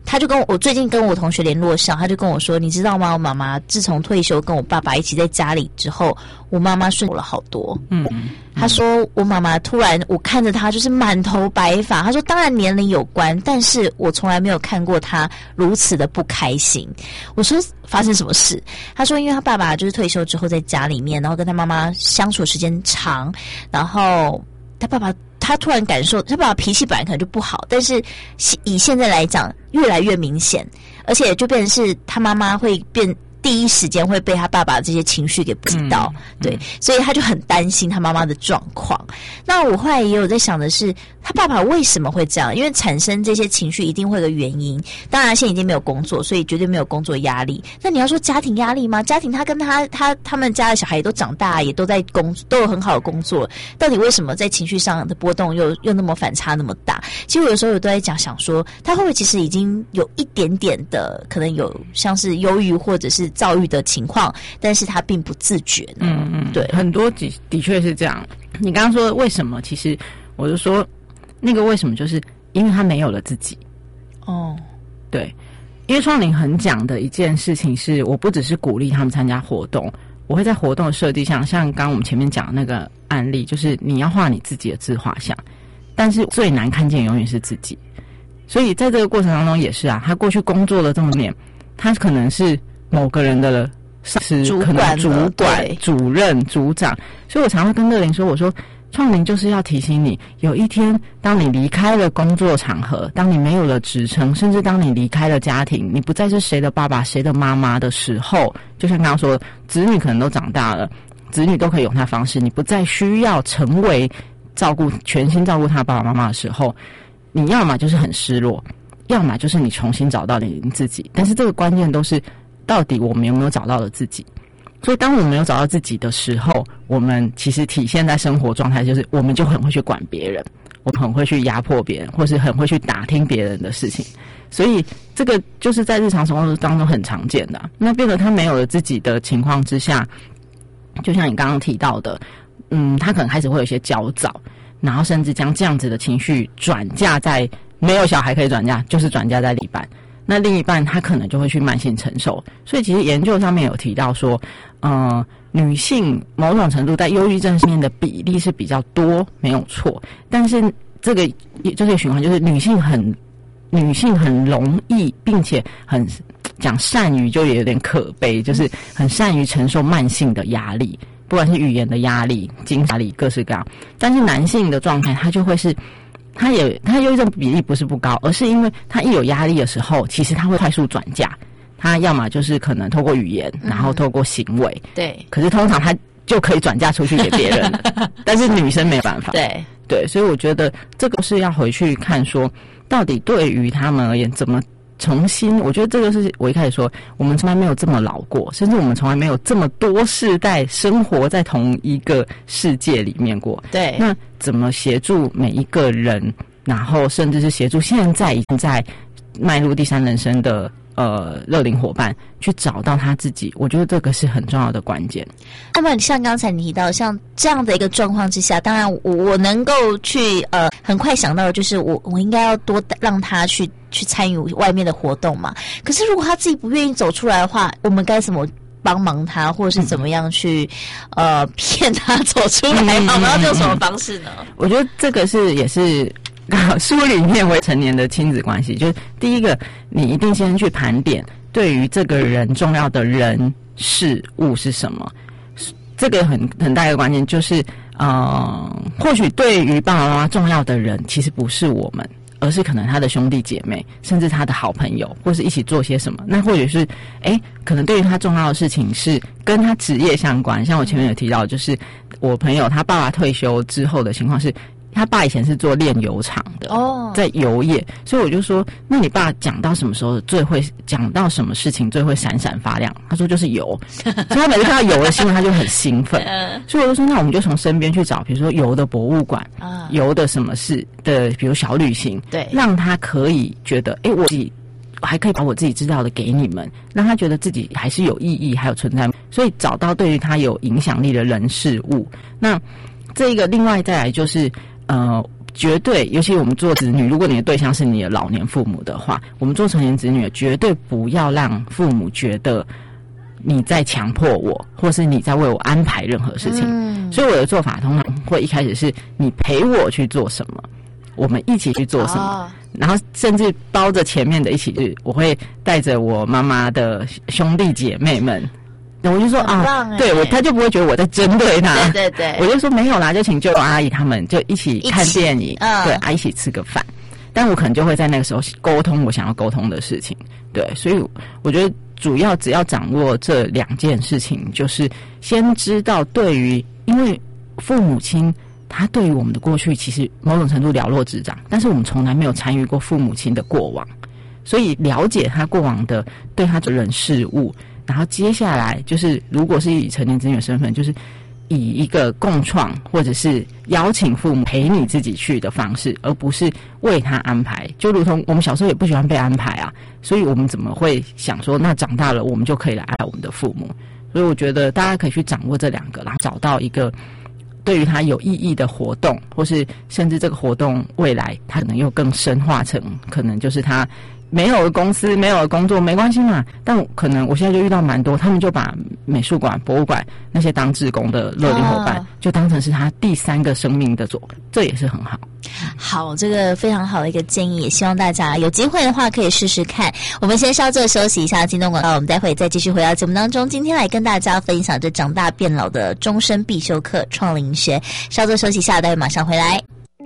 D: 他就跟我，我最近跟我同学联络上，他就跟我说，你知道吗？我妈妈自从退休跟我爸爸一起在家里之后，我妈妈顺了好多。嗯，他说我妈妈突然，我看着她就是满头白发。他说，当然年龄有关，但是我从来没有看过她如此的不开心。我说发生什么事？他说，因为他爸爸就是退休之后在家里面，然后跟他妈妈相处时间长，然后他爸爸。他突然感受，他爸爸脾气本来可能就不好，但是以现在来讲，越来越明显，而且就变成是他妈妈会变。第一时间会被他爸爸这些情绪给逼到，嗯、对、嗯，所以他就很担心他妈妈的状况。那我后来也有在想的是，他爸爸为什么会这样？因为产生这些情绪一定会有个原因。当然，现在已经没有工作，所以绝对没有工作压力。那你要说家庭压力吗？家庭他跟他他他们家的小孩也都长大，也都在工，都有很好的工作。到底为什么在情绪上的波动又又那么反差那么大？其实我有时候我都在讲，想说他会不会其实已经有一点点的可能有像是忧郁或者是躁郁的情况，但是他并不自觉呢。
F: 嗯嗯，对，很多的的确是这样。你刚刚说为什么？其实我就说那个为什么，就是因为他没有了自己。哦，对，因为创龄很讲的一件事情是，我不只是鼓励他们参加活动，我会在活动的设计上，像刚刚我们前面讲的那个案例，就是你要画你自己的自画像，但是最难看见永远是自己。所以在这个过程当中也是啊，他过去工作了这么多年，他可能是某个人的上司，可能主管、主任、组长，所以我常会跟乐龄说，我说创龄就是要提醒你，有一天当你离开了工作场合，当你没有了职称，甚至当你离开了家庭，你不再是谁的爸爸谁的妈妈的时候，就像刚刚说，子女可能都长大了，子女都可以用他方式，你不再需要成为照顾全心照顾他爸爸妈妈的时候，你要么就是很失落，要么就是你重新找到你自己。但是这个关键都是到底我们有没有找到了自己。所以当我们有找到自己的时候，我们其实体现在生活状态就是我们就很会去管别人，我们很会去压迫别人，或是很会去打听别人的事情。所以这个就是在日常生活当中很常见的、啊、那变得他没有了自己的情况之下，就像你刚刚提到的，嗯，他可能开始会有一些焦躁，然后甚至将这样子的情绪转嫁在，没有小孩可以转嫁，就是转嫁在另一半。那另一半他可能就会去慢性承受。所以其实研究上面有提到说，呃，女性某种程度在忧郁症上面的比例是比较多，没有错。但是这个这个循环就是女性很女性很容易，并且很讲善于就也有点可悲，就是很善于承受慢性的压力，不管是语言的压力、精神压力，各式各样。但是男性的状态，他就会是。他也他忧郁症比例不是不高，而是因为他一有压力的时候，其实他会快速转嫁。他要么就是可能透过语言，然后透过行为，嗯、对。可是通常他就可以转嫁出去给别人，但是女生没有办法。对对，所以我觉得这个是要回去看说，到底对于他们而言怎么重新。我觉得这个是我一开始说，我们从来没有这么老过，甚至我们从来没有这么多世代生活在同一个世界里面过。对，那怎么协助每一个人，然后甚至是协助现在已经在迈入第三人生的呃乐龄伙伴去找到他自己，我觉得这个是很重要的关键。
D: 那么像刚才你提到像这样的一个状况之下，当然我我能够去呃很快想到的就是我我应该要多让他去去参与外面的活动嘛。可是如果他自己不愿意走出来的话，我们该怎么帮忙他，或者是怎么样去、嗯、呃骗他走出来？嗯、我们要用什么方式呢？
F: 我觉得这个是也是书里面为成年的亲子关系，就是第一个，你一定先去盘点对于这个人重要的人事物是什么。这个很很大一个关键就是，呃，或许对于爸爸妈妈重要的人，其实不是我们，而是可能他的兄弟姐妹，甚至他的好朋友，或是一起做些什么。那或者是，哎，可能对于他重要的事情是跟他职业相关。像我前面有提到，就是我朋友他爸爸退休之后的情况是，他爸以前是做炼油厂的，哦，在油业，所以我就说，那你爸讲到什么时候最会讲到什么事情最会闪闪发亮？他说就是油，所以他每次看到油的新闻，他就很兴奋。所以我就说，那我们就从身边去找，比如说油的博物馆，啊，油的什么事的，比如小旅行，对，让他可以觉得，哎，我自己还可以把我自己知道的给你们，让他觉得自己还是有意义，还有存在。所以找到对于他有影响力的人事物。那这个另外再来就是。呃， 绝对，尤其我们做子女，如果你的对象是你的老年父母的话，我们做成年子女绝对不要让父母觉得你在强迫我，或是你在为我安排任何事情。嗯，所以我的做法通常会一开始是你陪我去做什么，我们一起去做什么，哦，然后甚至包着前面的一起去，我会带着我妈妈的兄弟姐妹们。我就说啊，对我，他就不会觉得我在针对他。
D: 对对对，
F: 我就说没有啦，就请舅舅阿姨他们就一起看电影，
D: 嗯，
F: 对啊，一起吃个饭。但我可能就会在那个时候沟通我想要沟通的事情。对，所以我觉得主要只要掌握这两件事情，就是先知道对于，因为父母亲他对于我们的过去其实某种程度了若指掌，但是我们从来没有参与过父母亲的过往，所以了解他过往的对他的人事物。然后接下来就是，如果是以成年子女的身份，就是以一个共创或者是邀请父母陪你自己去的方式，而不是为他安排。就如同我们小时候也不喜欢被安排啊，所以我们怎么会想说，那长大了我们就可以来爱我们的父母？所以我觉得大家可以去掌握这两个，然后找到一个对于他有意义的活动，或是甚至这个活动未来他可能又更深化成，可能就是他没有的公司，没有的工作没关系嘛，但可能我现在就遇到蛮多，他们就把美术馆、博物馆那些当志工的乐龄伙伴，哦，就当成是他第三个生命的做，这也是很好。
D: 好，这个非常好的一个建议，也希望大家有机会的话可以试试看。我们先稍作休息一下，进段广告，我们待会再继续回到节目当中。今天来跟大家分享这长大变老的终身必修课——创龄学。稍作休息一下，待会马上回来。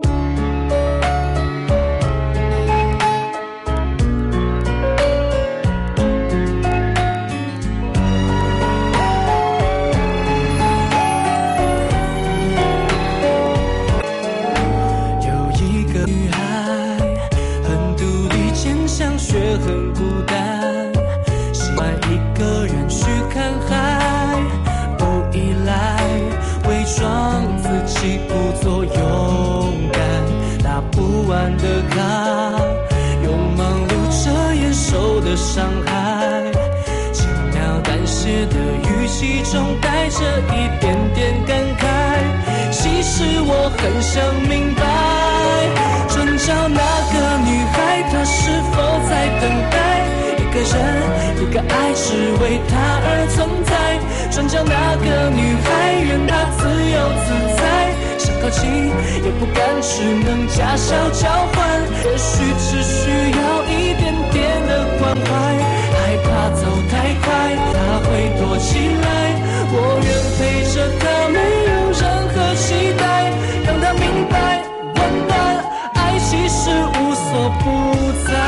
N: 很孤单，喜欢一个人去看海，不依赖，伪装自己故作勇敢，打不完的卡，用忙碌遮掩受的伤害，轻描淡写的语气中带着一点点感慨，其实我很想明白，转角那个女孩她是否在等待一个人，一个爱只为她而存在，转角那个女孩愿她自由自在，想靠近也不敢，只能假笑交换，也许只需要一点点的关怀，害怕走太快她会躲起来，我愿陪着她，没有任何期待，让她明白温暖爱其实无所不在，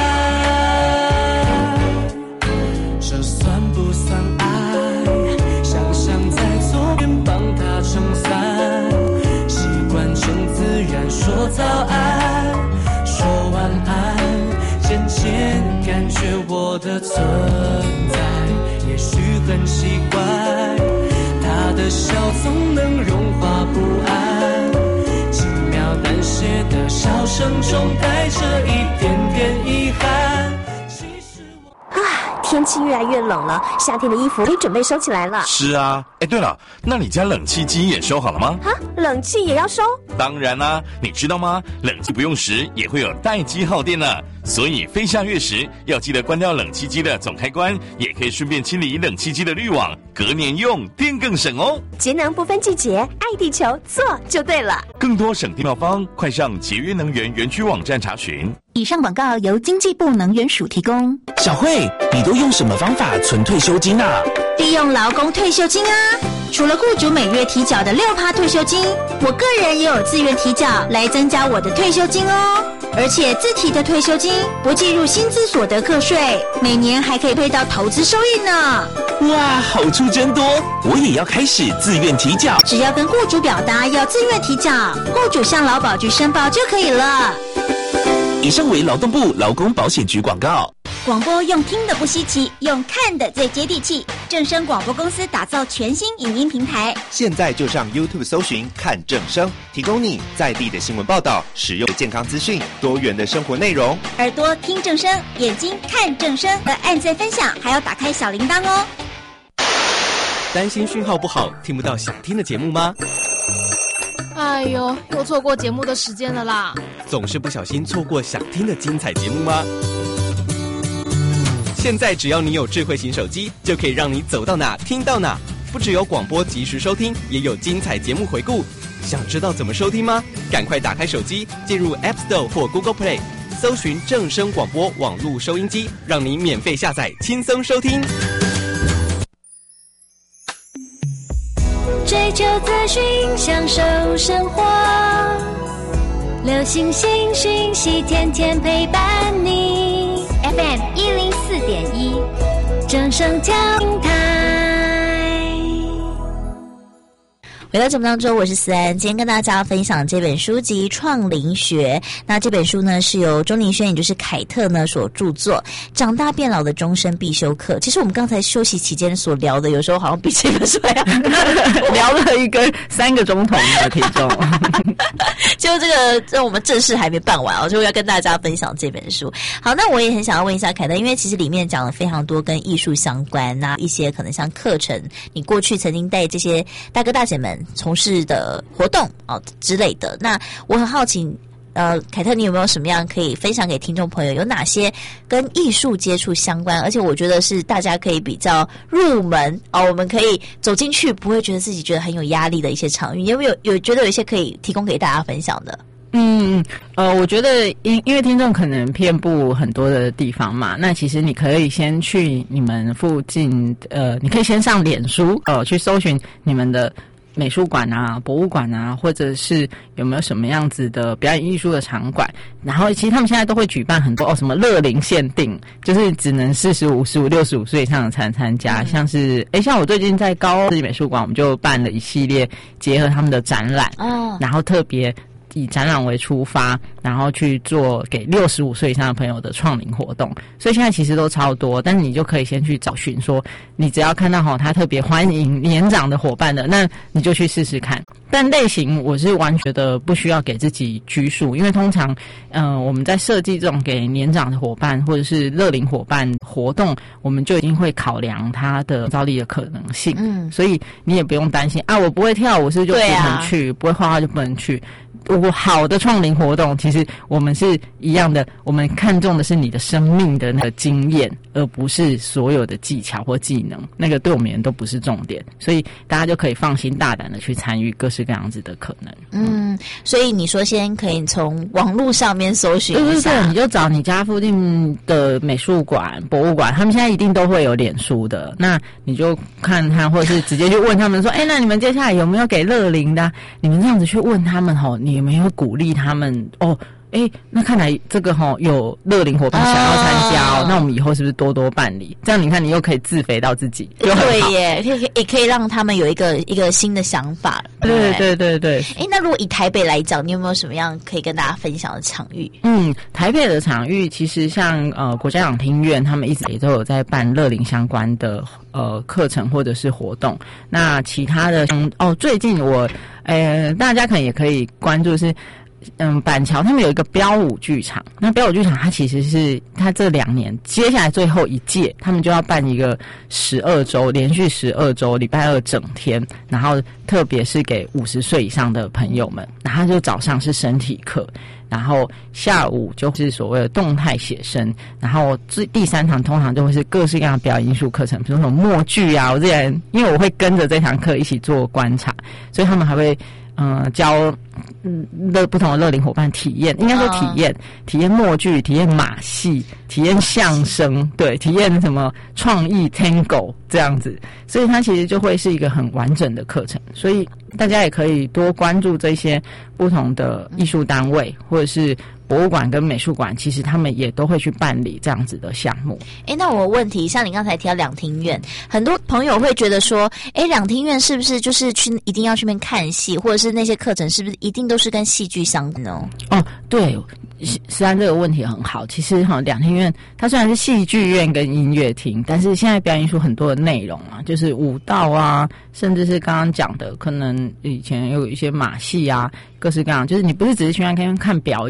N: 这算不算爱？想象在左边帮她撑伞，习惯成自然说早安，说晚安，渐渐感觉我的存在，也许很奇怪，她的笑总能融化不安，轻描淡写的笑声中带着一点点遗憾。
I: 啊，天气越来越冷了，夏天的衣服可以准备收起来了。
O: 是啊，哎，对了，那你家冷气机也收好了吗？
I: 啊，冷气也要收？
O: 当然啦，你知道吗？冷气不用时也会有待机耗电呢，所以非下月时要记得关掉冷气机的总开关，也可以顺便清理冷气机的滤网，隔年用电更省哦。
I: 节能不分季节，爱地球做就对了。
O: 更多省电妙方，快上节约能源园区网站查询。
C: 以上广告由经济部能源署提供。
P: 小慧，你都用什么方法存退休金啊？
C: 利用劳工退休金啊！除了雇主每月提缴的 百分之六 退休金，我个人也有自愿提缴来增加我的退休金哦。而且自提的退休金不计入薪资所得课税，每年还可以配到投资收益呢。
P: 哇，好处真多！我也要开始自愿提缴，
C: 只要跟雇主表达要自愿提缴，雇主向劳保局申报就可以了。
P: 以上为劳动部劳工保险局广告。
C: 广播用听的不稀奇，用看的最接地气。正声广播公司打造全新影音平台，
Q: 现在就上 YouTube 搜寻看正声，提供你在地的新闻报道、实用的健康资讯、多元的生活内容。
C: 耳朵听正声，眼睛看正声，和按赞分享，还要打开小铃铛哦。
R: 担心讯号不好，听不到想听的节目吗？
S: 哎呦，又错过节目的时间了啦！
R: 总是不小心错过想听的精彩节目吗？现在只要你有智慧型手机，就可以让你走到哪听到哪。不只有广播及时收听，也有精彩节目回顾。想知道怎么收听吗？赶快打开手机，进入 App Store 或 Google Play， 搜寻正声广播网络收音机，让你免费下载，轻松收听。
B: 追求资讯，享受生活，流行新讯息，天天陪伴你。F M 一零四点一，正声调频台。
D: 回到节目当中，我是思安，今天跟大家分享这本书籍《创龄学》。那这本书呢是由钟宁轩，也就是凯特呢所著作，长大变老的终身必修课。其实我们刚才休息期间所聊的，有时候好像比这本书还要
F: 聊了一个三个钟头的体重。
D: 就这个，这我们正式还没办完哦，就要跟大家分享这本书。好，那我也很想要问一下凯特，因为其实里面讲了非常多跟艺术相关，那一些可能像课程，你过去曾经带这些大哥大姐们从事的活动哦之类的。那我很好奇，呃，凯特，你有没有什么样可以分享给听众朋友？有哪些跟艺术接触相关，而且我觉得是大家可以比较入门哦，我们可以走进去，不会觉得自己觉得很有压力的一些场域？有没有有觉得有一些可以提供给大家分享的？
F: 嗯，呃，我觉得因因为听众可能遍布很多的地方嘛，那其实你可以先去你们附近，呃，你可以先上脸书，呃，去搜寻你们的美术馆啊、博物馆啊，或者是有没有什么样子的表演艺术的场馆。然后其实他们现在都会举办很多哦，什么乐龄限定，就是只能四十五、十五、六十五岁以上的才能参加。嗯、像是诶，像我最近在高市美术馆，我们就办了一系列结合他们的展览，哦，然后特别以展览为出发，然后去做给六十五岁以上的朋友的创龄活动。所以现在其实都超多，但是你就可以先去找寻说，你只要看到齁他特别欢迎年长的伙伴的，那你就去试试看。但类型我是完全的不需要给自己拘束，因为通常呃我们在设计这种给年长的伙伴或者是乐龄伙伴活动，我们就已经会考量他的造诣的可能性。嗯，所以你也不用担心啊，我不会跳舞是不是就不能去，不会画画就不能去。我好的创龄活动，其实我们是一样的，我们看重的是你的生命的那个经验，而不是所有的技巧或技能，那个对我们人都不是重点，所以大家就可以放心大胆的去参与各式各样子的可能。
D: 嗯，所以你说先可以从网络上面搜寻一下，
F: 对对对，你就找你家附近的美术馆、博物馆，他们现在一定都会有脸书的，那你就看看，或者是直接去问他们说，哎，那你们接下来有没有给乐龄的、啊？你们这样子去问他们吼，你有没有鼓励他们哦？哎，那看来这个齁有乐龄伙伴想要参加哦，啊、那我们以后是不是多多办理？这样你看，你又可以自肥到自己，就很好。
D: 对耶，可以也可以让他们有一个一个新的想法。
F: 对对对对。
D: 哎，那如果以台北来讲，你有没有什么样可以跟大家分享的场域？
F: 嗯，台北的场域其实像呃国家朗听院，他们一直也都有在办乐龄相关的呃课程或者是活动。那其他的像哦，最近我呃大家可能也可以关注是。嗯，板桥他们有一个标舞剧场，那标舞剧场它其实是它这两年接下来最后一届，他们就要办一个十二周，连续十二周，礼拜二整天，然后特别是给五十岁以上的朋友们，然后就早上是身体课，然后下午就是所谓的动态写生，然后第第三堂通常就会是各式各样的表演艺术课程，比如说默剧啊，我之前因为我会跟着这堂课一起做观察，所以他们还会嗯教嗯乐不同的乐龄伙伴体验，应该说体验、哦、体验默剧，体验马戏，体验相声，对，体验什么创意 Tango 这样子，所以它其实就会是一个很完整的课程，所以大家也可以多关注这些不同的艺术单位或者是博物馆跟美术馆，其实他们也都会去办理这样子的项目。
D: 诶，那我有问题，像你刚才提到两厅院，很多朋友会觉得说，诶，两厅院是不是就是去一定要去那边看戏，或者是那些课程是不是一定都是跟戏剧相关呢？
F: 哦，对，实际上这个问题很好。其实哈，两厅院它虽然是戏剧院跟音乐厅，但是现在表演艺术很多的内容啊，就是舞蹈啊，甚至是刚刚讲的，可能以前有一些马戏啊，各式各样，就是你不是只是去那边看表演。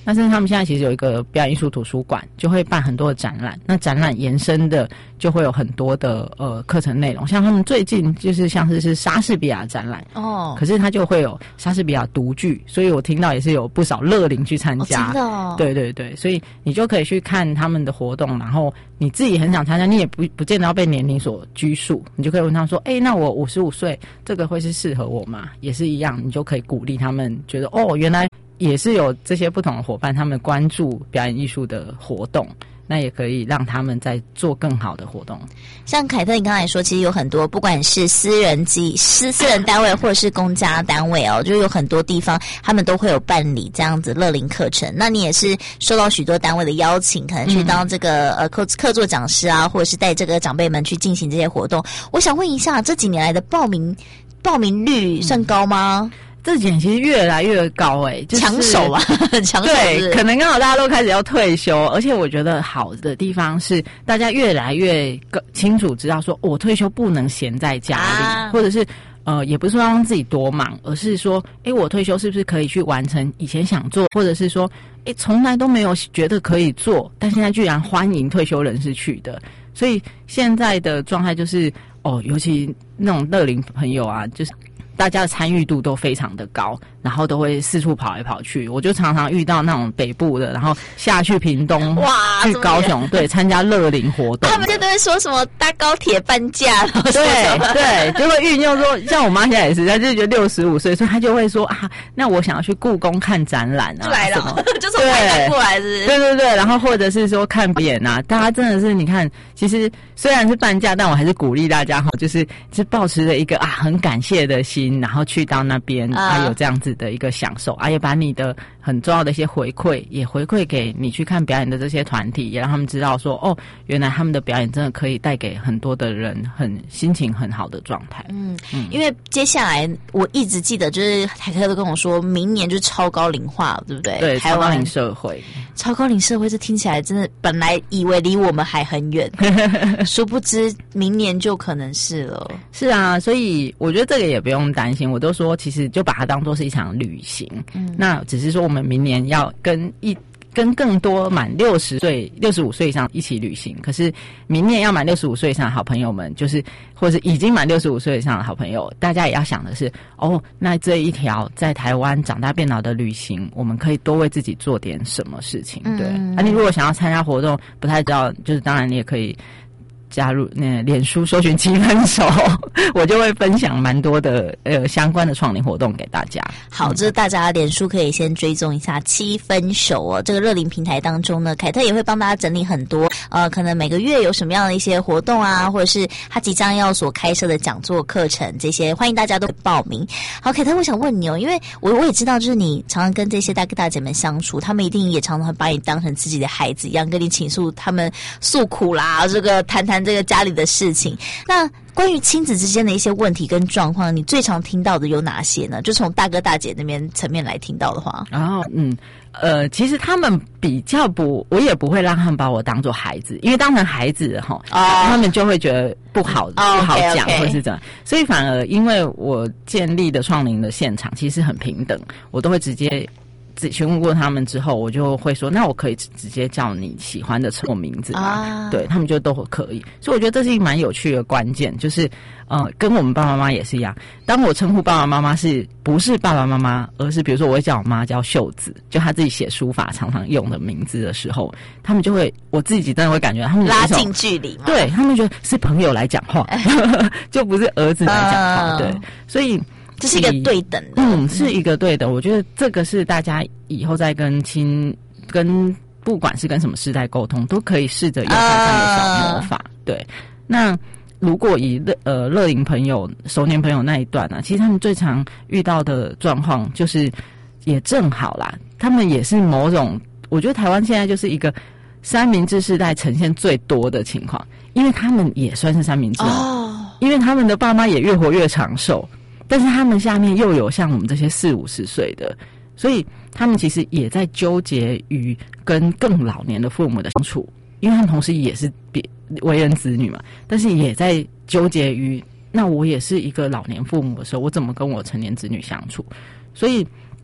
F: 那甚至他们现在其实有一个表演艺术图书馆，就会办很多的展览。那展览延伸的就会有很多的呃课程内容，像他们最近就是像是是莎士比亚展览哦，可是它就会有莎士比亚读剧，所以我听到也是有不少乐龄去参加。哦，真的哦。对对对，所以你就可以去看他们的活动，然后你自己很想参加，你也不不见得要被年龄所拘束，你就可以问他们说，哎，那我五十五岁，这个会是适合我吗？也是一样，你就可以鼓励他们，觉得哦，原来也是有这些不同的伙伴，他们关注表演艺术的活动，那也可以让他们再做更好的活动。
D: 像凯特你刚才说，其实有很多不管是私人机私私人单位或者是公家单位哦，就有很多地方他们都会有办理这样子乐龄课程。那你也是受到许多单位的邀请，可能去当这个、嗯、呃客客座讲师啊，或者是带这个长辈们去进行这些活动。我想问一下，这几年来的报名报名率算高吗？嗯，
F: 这几年其实越来越高诶、欸，
D: 抢手啊，抢手。
F: 对，可能刚好大家都开始要退休，而且我觉得好的地方是，大家越来越清楚知道说，我退休不能闲在家里，啊、或者是呃，也不是说让自己多忙，而是说，诶，我退休是不是可以去完成以前想做，或者是说，诶，从来都没有觉得可以做，但现在居然欢迎退休人士去的。所以现在的状态就是，哦，尤其那种乐龄朋友啊，就是大家的参与度都非常的高，然后都会四处跑来跑去。我就常常遇到那种北部的，然后下去屏东，哇，去高雄，对，参加乐龄活动。
D: 他们就都会说什么搭高铁半价，
F: 对对，就会运用说，像我妈现在也是，她就觉得六十五岁，所以她就会说啊，那我想要去故宫看展览啊，
D: 就来了，就从台南过来是不是？
F: 对对对，然后或者是说看表演啊，大家真的是你看，其实虽然是半价，但我还是鼓励大家哈，就是是抱持着一个啊很感谢的心，然后去到那边啊，啊有这样子的一个享受，啊也把你的很重要的一些回馈也回馈给你去看表演的这些团体，也让他们知道说哦，原来他们的表演真的可以带给很多的人很心情很好的状态。
D: 嗯嗯，因为接下来我一直记得就是凯特都跟我说，明年就是超高龄化，对不对？
F: 对，超高龄社会，
D: 超高龄社会，这听起来真的本来以为离我们还很远，殊不知明年就可能是了。
F: 是啊，所以我觉得这个也不用担心，我都说其实就把它当作是一场旅行。嗯，那只是说我们明年要跟一跟更多满六十岁、六十五岁以上一起旅行。可是明年要满六十五岁以上的好朋友们，就是或是已经满六十五岁以上的好朋友，大家也要想的是，哦，那这一条在台湾长大变老的旅行，我们可以多为自己做点什么事情。对，嗯、啊，你如果想要参加活动，不太知道，就是当然你也可以加入那脸书搜寻七分熟，我就会分享蛮多的呃相关的创龄活动给大家。
D: 好，这、嗯、大家脸书可以先追踪一下七分熟哦。这个乐龄平台当中呢，凯特也会帮大家整理很多呃，可能每个月有什么样的一些活动啊，或者是他即将要所开设的讲座课程，这些欢迎大家都报名。好，凯特，我想问你哦，因为我我也知道，就是你常常跟这些大哥大姐们相处，他们一定也常常会把你当成自己的孩子一样，跟你倾诉他们诉苦啦，这个谈谈这个家里的事情。那关于亲子之间的一些问题跟状况，你最常听到的有哪些呢？就从大哥大姐那边层面来听到的话，
F: 然后嗯呃，其实他们比较不，我也不会让他们把我当做孩子，因为当成孩子哈，哦、他们就会觉得不好、哦、不好讲， okay, okay. 或是这样，所以反而因为我建立的创龄的现场其实很平等，我都会直接。询问过他们之后，我就会说，那我可以直接叫你喜欢的称呼名字吗？啊、对他们就都可以，所以我觉得这是一个蛮有趣的关键，就是呃，跟我们爸爸妈妈也是一样。当我称呼爸爸妈妈是不是爸爸妈妈，而是比如说我会叫我妈叫秀子，就她自己写书法常常用的名字的时候，他们就会，我自己真的会感觉他们
D: 拉近距离嘛，
F: 对他们觉得是朋友来讲话，就不是儿子来讲话，啊、对，所以。
D: 这是一个对等的，
F: 嗯，是一个对等。我觉得这个是大家以后再跟亲跟不管是跟什么世代沟通，都可以试着用这样的小魔法。Uh、对，那如果以乐呃乐龄朋友、熟年朋友那一段呢、啊，其实他们最常遇到的状况就是，也正好啦，他们也是某种，我觉得台湾现在就是一个三明治世代呈现最多的情况，因为他们也算是三明治哦， oh. 因为他们的爸妈也越活越长寿。但是他们下面又有像我们这些四五十岁的，所以他们其实也在纠结于跟更老年的父母的相处，因为他们同时也是为人子女嘛，但是也在纠结于，那我也是一个老年父母的时候，我怎么跟我成年子女相处？所以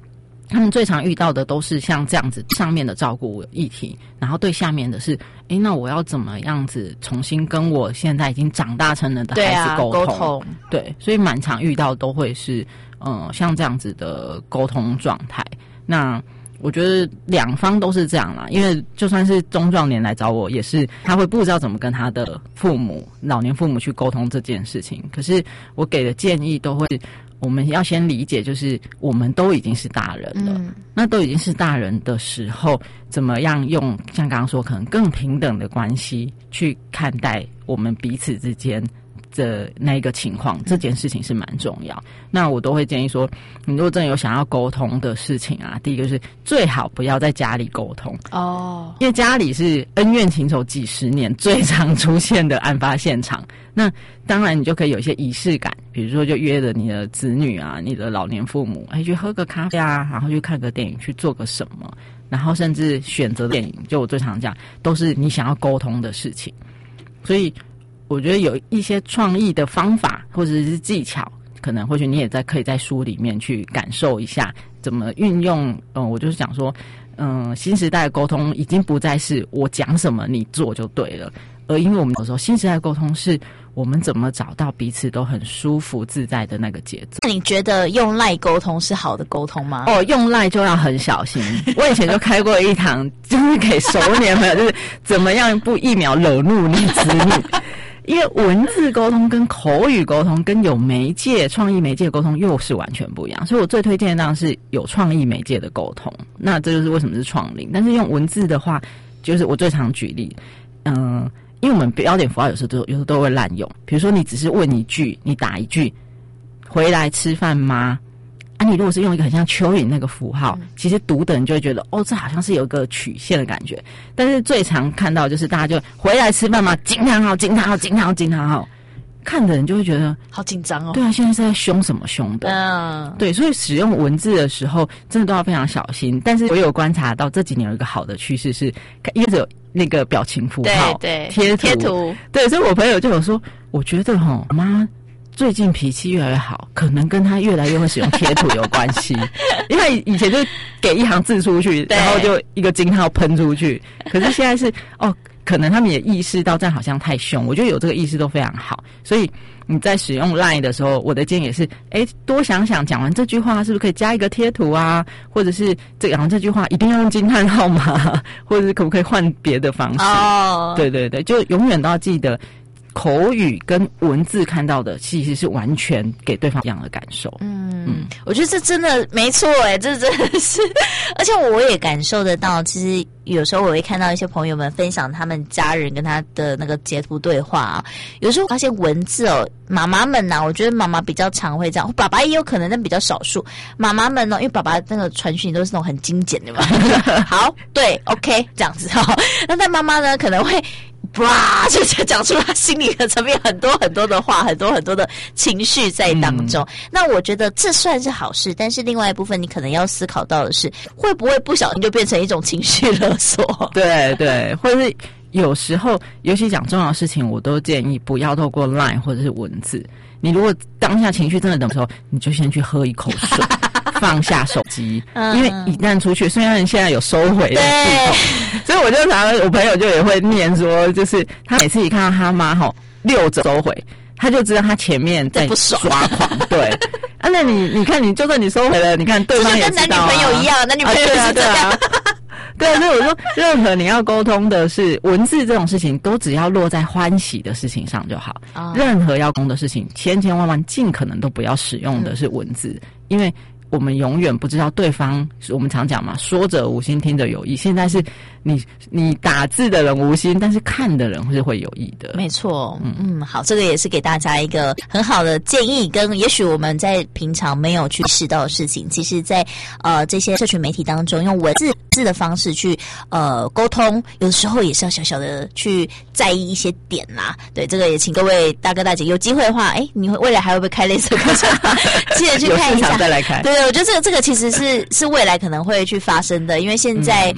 F: 他们最常遇到的都是像这样子，上面的照顾议题，然后对下面的是，诶，那我要怎么样子重新跟我现在已经长大成人的孩子沟通？对啊，沟通。对，所以蛮常遇到都会是，呃，像这样子的沟通状态。那我觉得两方都是这样啦，因为就算是中壮年来找我，也是他会不知道怎么跟他的父母、老年父母去沟通这件事情。可是我给的建议都会，我们要先理解，就是我们都已经是大人了，嗯、那都已经是大人的时候，怎么样用像刚刚说，可能更平等的关系去看待我们彼此之间的那一个情况，这件事情是蛮重要。那我都会建议说，你如果真的有想要沟通的事情啊，第一个是最好不要在家里沟通哦，因为家里是恩怨情仇几十年最常出现的案发现场。那当然你就可以有一些仪式感，比如说就约着你的子女啊、你的老年父母，哎，去喝个咖啡啊，然后去看个电影，去做个什么，然后甚至选择电影，就我最常讲，都是你想要沟通的事情。所以我觉得有一些创意的方法或者是技巧，可能或许你也在可以在书里面去感受一下怎么运用。嗯，我就是讲说，嗯，新时代的沟通已经不再是我讲什么你做就对了，而因为我们有时候新时代的沟通是我们怎么找到彼此都很舒服自在的那个节奏。
D: 那你觉得用赖沟通是好的沟通吗？
F: 哦，用赖就要很小心。我以前就开过一堂，就是给熟年朋友，就是怎么样不一秒惹怒你子女。因为文字沟通跟口语沟通跟有媒介、创意媒介的沟通又是完全不一样，所以我最推荐的当然是有创意媒介的沟通。那这就是为什么是创龄。但是用文字的话，就是我最常举例，嗯、呃，因为我们标点符号有时候都有时候都会滥用，比如说你只是问一句，你打一句“回来吃饭吗？”啊，你如果是用一个很像蚯蚓那个符号，嗯、其实读的人就会觉得哦，这好像是有一个曲线的感觉。但是最常看到就是大家就回来吃饭吗？惊叹号，惊叹号，惊叹号，惊叹号，看的人就会觉得
D: 好紧张哦。
F: 对啊，现在是在凶什么凶的？嗯，对，所以使用文字的时候真的都要非常小心。但是我有观察到这几年有一个好的趋势是，因为有那个表情符号，
D: 对对，
F: 贴图，
D: 贴图，
F: 对，所以我朋友就有说，我觉得齁，我妈最近脾气越来越好，可能跟他越来越会使用贴图有关系。因为以前就给一行字出去，然后就一个惊号喷出去，可是现在是哦，可能他们也意识到这样好像太凶。我觉得有这个意识都非常好，所以你在使用 LINE 的时候，我的建议也是，哎，多想想讲完这句话是不是可以加一个贴图啊，或者是这讲完这句话一定要用惊叹号吗？或者是可不可以换别的方式？哦，对对对，就永远都要记得。口语跟文字看到的其实是完全给对方一样的感受。
D: 嗯嗯，我觉得这真的没错哎，这真的是，而且我也感受得到，其实有时候我会看到一些朋友们分享他们家人跟他的那个截图对话啊，有时候发现文字哦，妈妈们呐、啊，我觉得妈妈比较常会这样，爸爸也有可能，但比较少数。妈妈们呢，因为爸爸那个传讯都是那种很精简的嘛，好，对 ，OK， 这样子哈。那但妈妈呢，可能会。哇！就讲出他心里的层面很多很多的话，很多很多的情绪在当中。嗯、那我觉得这算是好事，但是另外一部分你可能要思考到的是，会不会不小心就变成一种情绪勒索？
F: 对对，或者是有时候，尤其讲重要的事情，我都建议不要透过 LINE 或者是文字。你如果当下情绪真的的时候，你就先去喝一口水。放下手机，嗯、因为一旦出去，虽然现在有收回的系统，所以我就常常我朋友就也会念说，就是他每次一看到他妈吼六折收回，他就知道他前面在抓狂。对，啊，那你你看，你就算你收回了，你看对方也知道、啊，
D: 就跟男女朋友一样，男女朋友也是这样。
F: 啊对啊，所以我说，任何你要沟通的是文字这种事情，都只要落在欢喜的事情上就好。哦、任何要沟通的事情，千千万万尽可能都不要使用的是文字，嗯、因为。我们永远不知道对方，我们常讲嘛，说者无心，听者有意。现在是你你打字的人无心，但是看的人是会有意的。
D: 没错，嗯嗯，好，这个也是给大家一个很好的建议，跟也许我们在平常没有去意识到的事情，其实在呃这些社群媒体当中，用文字字的方式去呃沟通，有的时候也是要小小的去在意一些点啦。对，这个也请各位大哥大姐有机会的话，哎，你未来还会不会开类似课程？记得去看一下，
F: 再来开。
D: 对。我觉得这个这个其实是是未来可能会去发生的，因为现在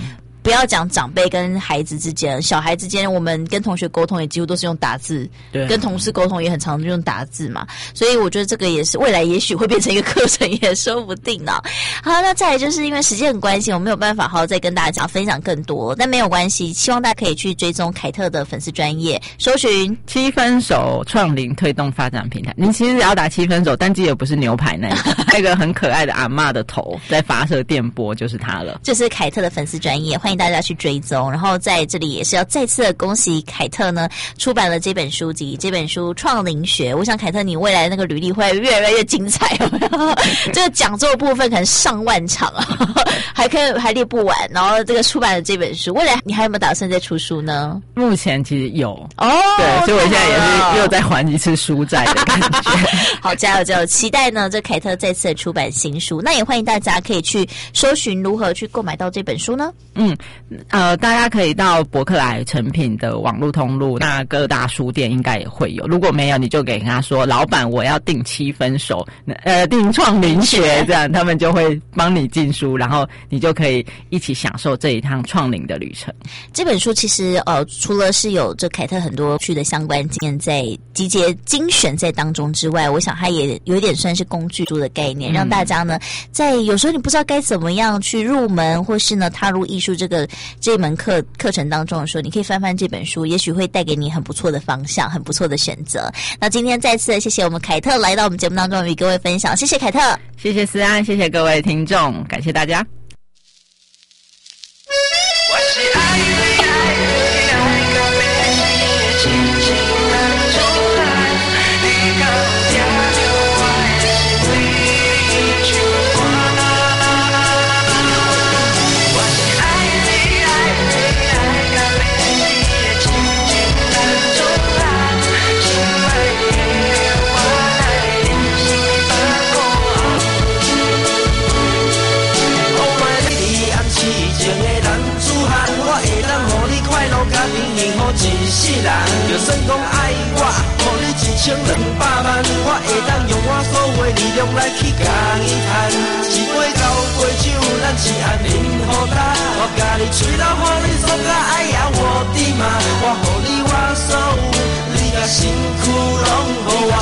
D: 不要讲长辈跟孩子之间，小孩之间，我们跟同学沟通也几乎都是用打字，
F: 对，
D: 跟同事沟通也很常用打字嘛。所以我觉得这个也是未来也许会变成一个课程，也说不定呢。好，那再来就是因为时间很关系，我没有办法好好再跟大家分享更多，但没有关系，希望大家可以去追踪凯特的粉丝专页，搜寻
F: 七分熟创龄推动发展平台。你其实只要打七分熟，但记得不是牛排那个，那个很可爱的阿嬷的头在发射电波，就是它了。
D: 这是凯特的粉丝专页，欢迎大家去追踪。然后在这里也是要再次的恭喜凯特呢，出版了这本书籍，这本书《创龄学》。我想凯特你未来那个履历会越来越精彩，有没有？这个讲座部分可能上万场啊，还可以还列不完。然后这个出版了这本书，未来你还有没有打算再出书呢？
F: 目前其实有
D: 哦，
F: 对，所以我现在也是又再还一次书债的感觉。
D: 好，加油加油！期待呢，这凯特再次的出版新书。那也欢迎大家可以去搜寻如何去购买到这本书呢？
F: 嗯，呃，大家可以到博客来成品的网络通路，那各大书店应该也会有。如果没有，你就给他说，老板我要订七分熟，呃，订创龄学，这样他们就会帮你进书，然后你就可以一起享受这一趟创龄的旅程。
D: 这本书其实呃，除了是有这凯特很多去的相关经验在集结精选在当中之外，我想它也有一点算是工具书的概念，让大家呢在有时候你不知道该怎么样去入门，或是呢踏入艺术这个这门课课程当中的时候，你可以翻翻这本书，也许会带给你很不错的方向，很不错的选择。那今天再次谢谢我们凯特来到我们节目当中与各位分享，谢谢凯特，
F: 谢谢思安，谢谢各位听众，感谢大家。我是爱你爱你爱个没你轻轻难出来，你讲听着我的心里一句话。我是爱你爱你爱个没你轻轻难出来，心爱的我来忍心把我。哦，我你暗示情的男子汉，我会当予你快乐甲平幸福一世人。就算讲爱我，予你一千两百万，我会当用我所有的力量来去甲伊赚。一杯交杯酒，咱是安饮好干。我甲你吹到予你爽甲爱呀我的妈，我予你我所有，你甲身躯拢予我。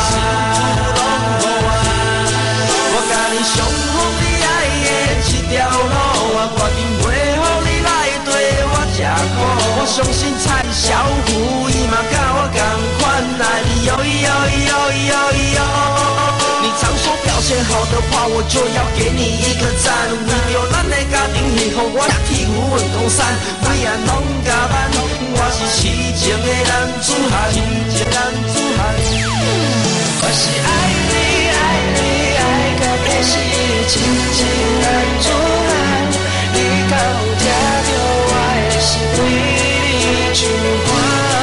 F: 我甲你上好你爱的一条路，我决定袂予你来对我吃苦。我相信蔡小虎伊嘛甲我同款爱你哟哟哟哟哟。你常说表现好的话，我就要给你一个赞。为着咱的家庭幸福，我替有运动衫，每晚拢加班。我是痴情的男子汉，痴情男子汉。我是爱你爱你爱到要死的痴情男子汉。你敢有听到我的心对你唱歌？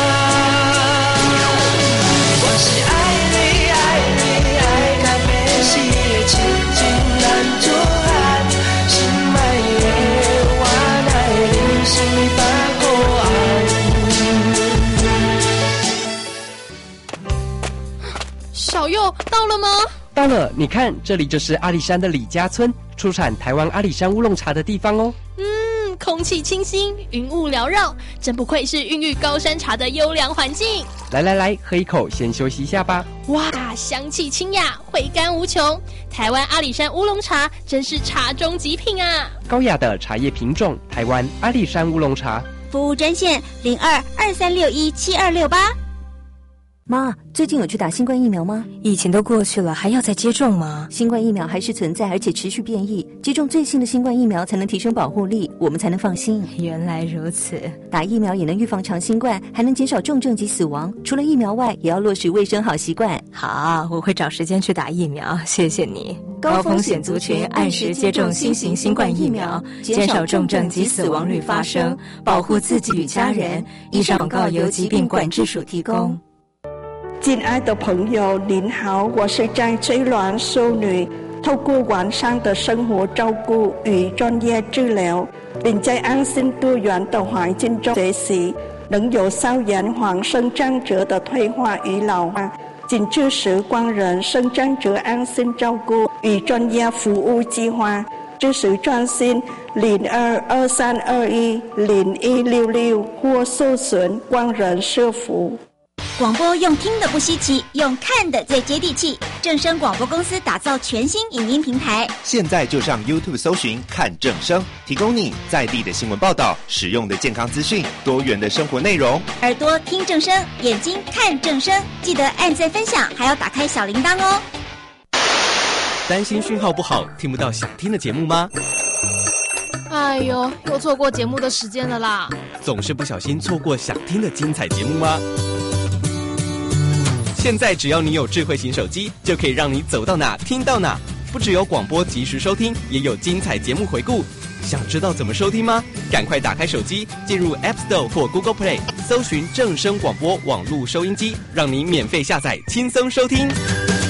F: 我是爱你爱你爱到要死的痴情男子汉，心爱的我来忍心把我
S: 爱。小佑到了吗？
T: 到了，你看，这里就是阿里山的李家村，出产台湾阿里山乌龙茶的地方哦。
S: 嗯，空气清新，云雾缭绕，真不愧是孕育高山茶的优良环境。
T: 来来来，喝一口，先休息一下吧。
S: 哇，香气清雅，回甘无穷。台湾阿里山乌龙茶真是茶中极品啊！
T: 高雅的茶叶品种，台湾阿里山乌龙茶。
C: 服务专线零二二三六一七二六八。
U: 妈，最近有去打新冠疫苗吗？
V: 疫情都过去了，还要再接种吗？
U: 新冠疫苗还是存在，而且持续变异。接种最新的新冠疫苗才能提升保护力，我们才能放心。
V: 原来如此，
U: 打疫苗也能预防长新冠，还能减少重症及死亡。除了疫苗外，也要落实卫生好习惯。
V: 好，我会找时间去打疫苗，谢谢你。高风险族群按时接种新型新冠疫苗，减少重症及死亡率发生，保护自己与家人。以上广告由疾病管制署提供。
K: 亲爱的朋友，您好，我是张翠鸾淑女。透过完善的生活照顾与专业治疗，并在安心多元的环境中学习，能有效延缓生长者的退化与老化。紧致时光人生长者安心照顾与专业服务计划， 就时专线零二二三二一零一六六或搜寻光仁社福。
C: 广播用听的不稀奇，用看的最接地气。正声广播公司打造全新影音平台，
Q: 现在就上 YouTube 搜寻看正声，提供你在地的新闻报道、实用的健康资讯、多元的生活内容。
C: 耳朵听正声，眼睛看正声，记得按赞分享，还要打开小铃铛哦。
R: 担心讯号不好，听不到想听的节目吗？
S: 哎呦，又错过节目的时间了啦！
R: 总是不小心错过想听的精彩节目吗？现在只要你有智慧型手机，就可以让你走到哪听到哪。不只有广播及时收听，也有精彩节目回顾。想知道怎么收听吗？赶快打开手机，进入 App Store 或 Google Play， 搜寻正声广播网络收音机，让你免费下载，轻松收听。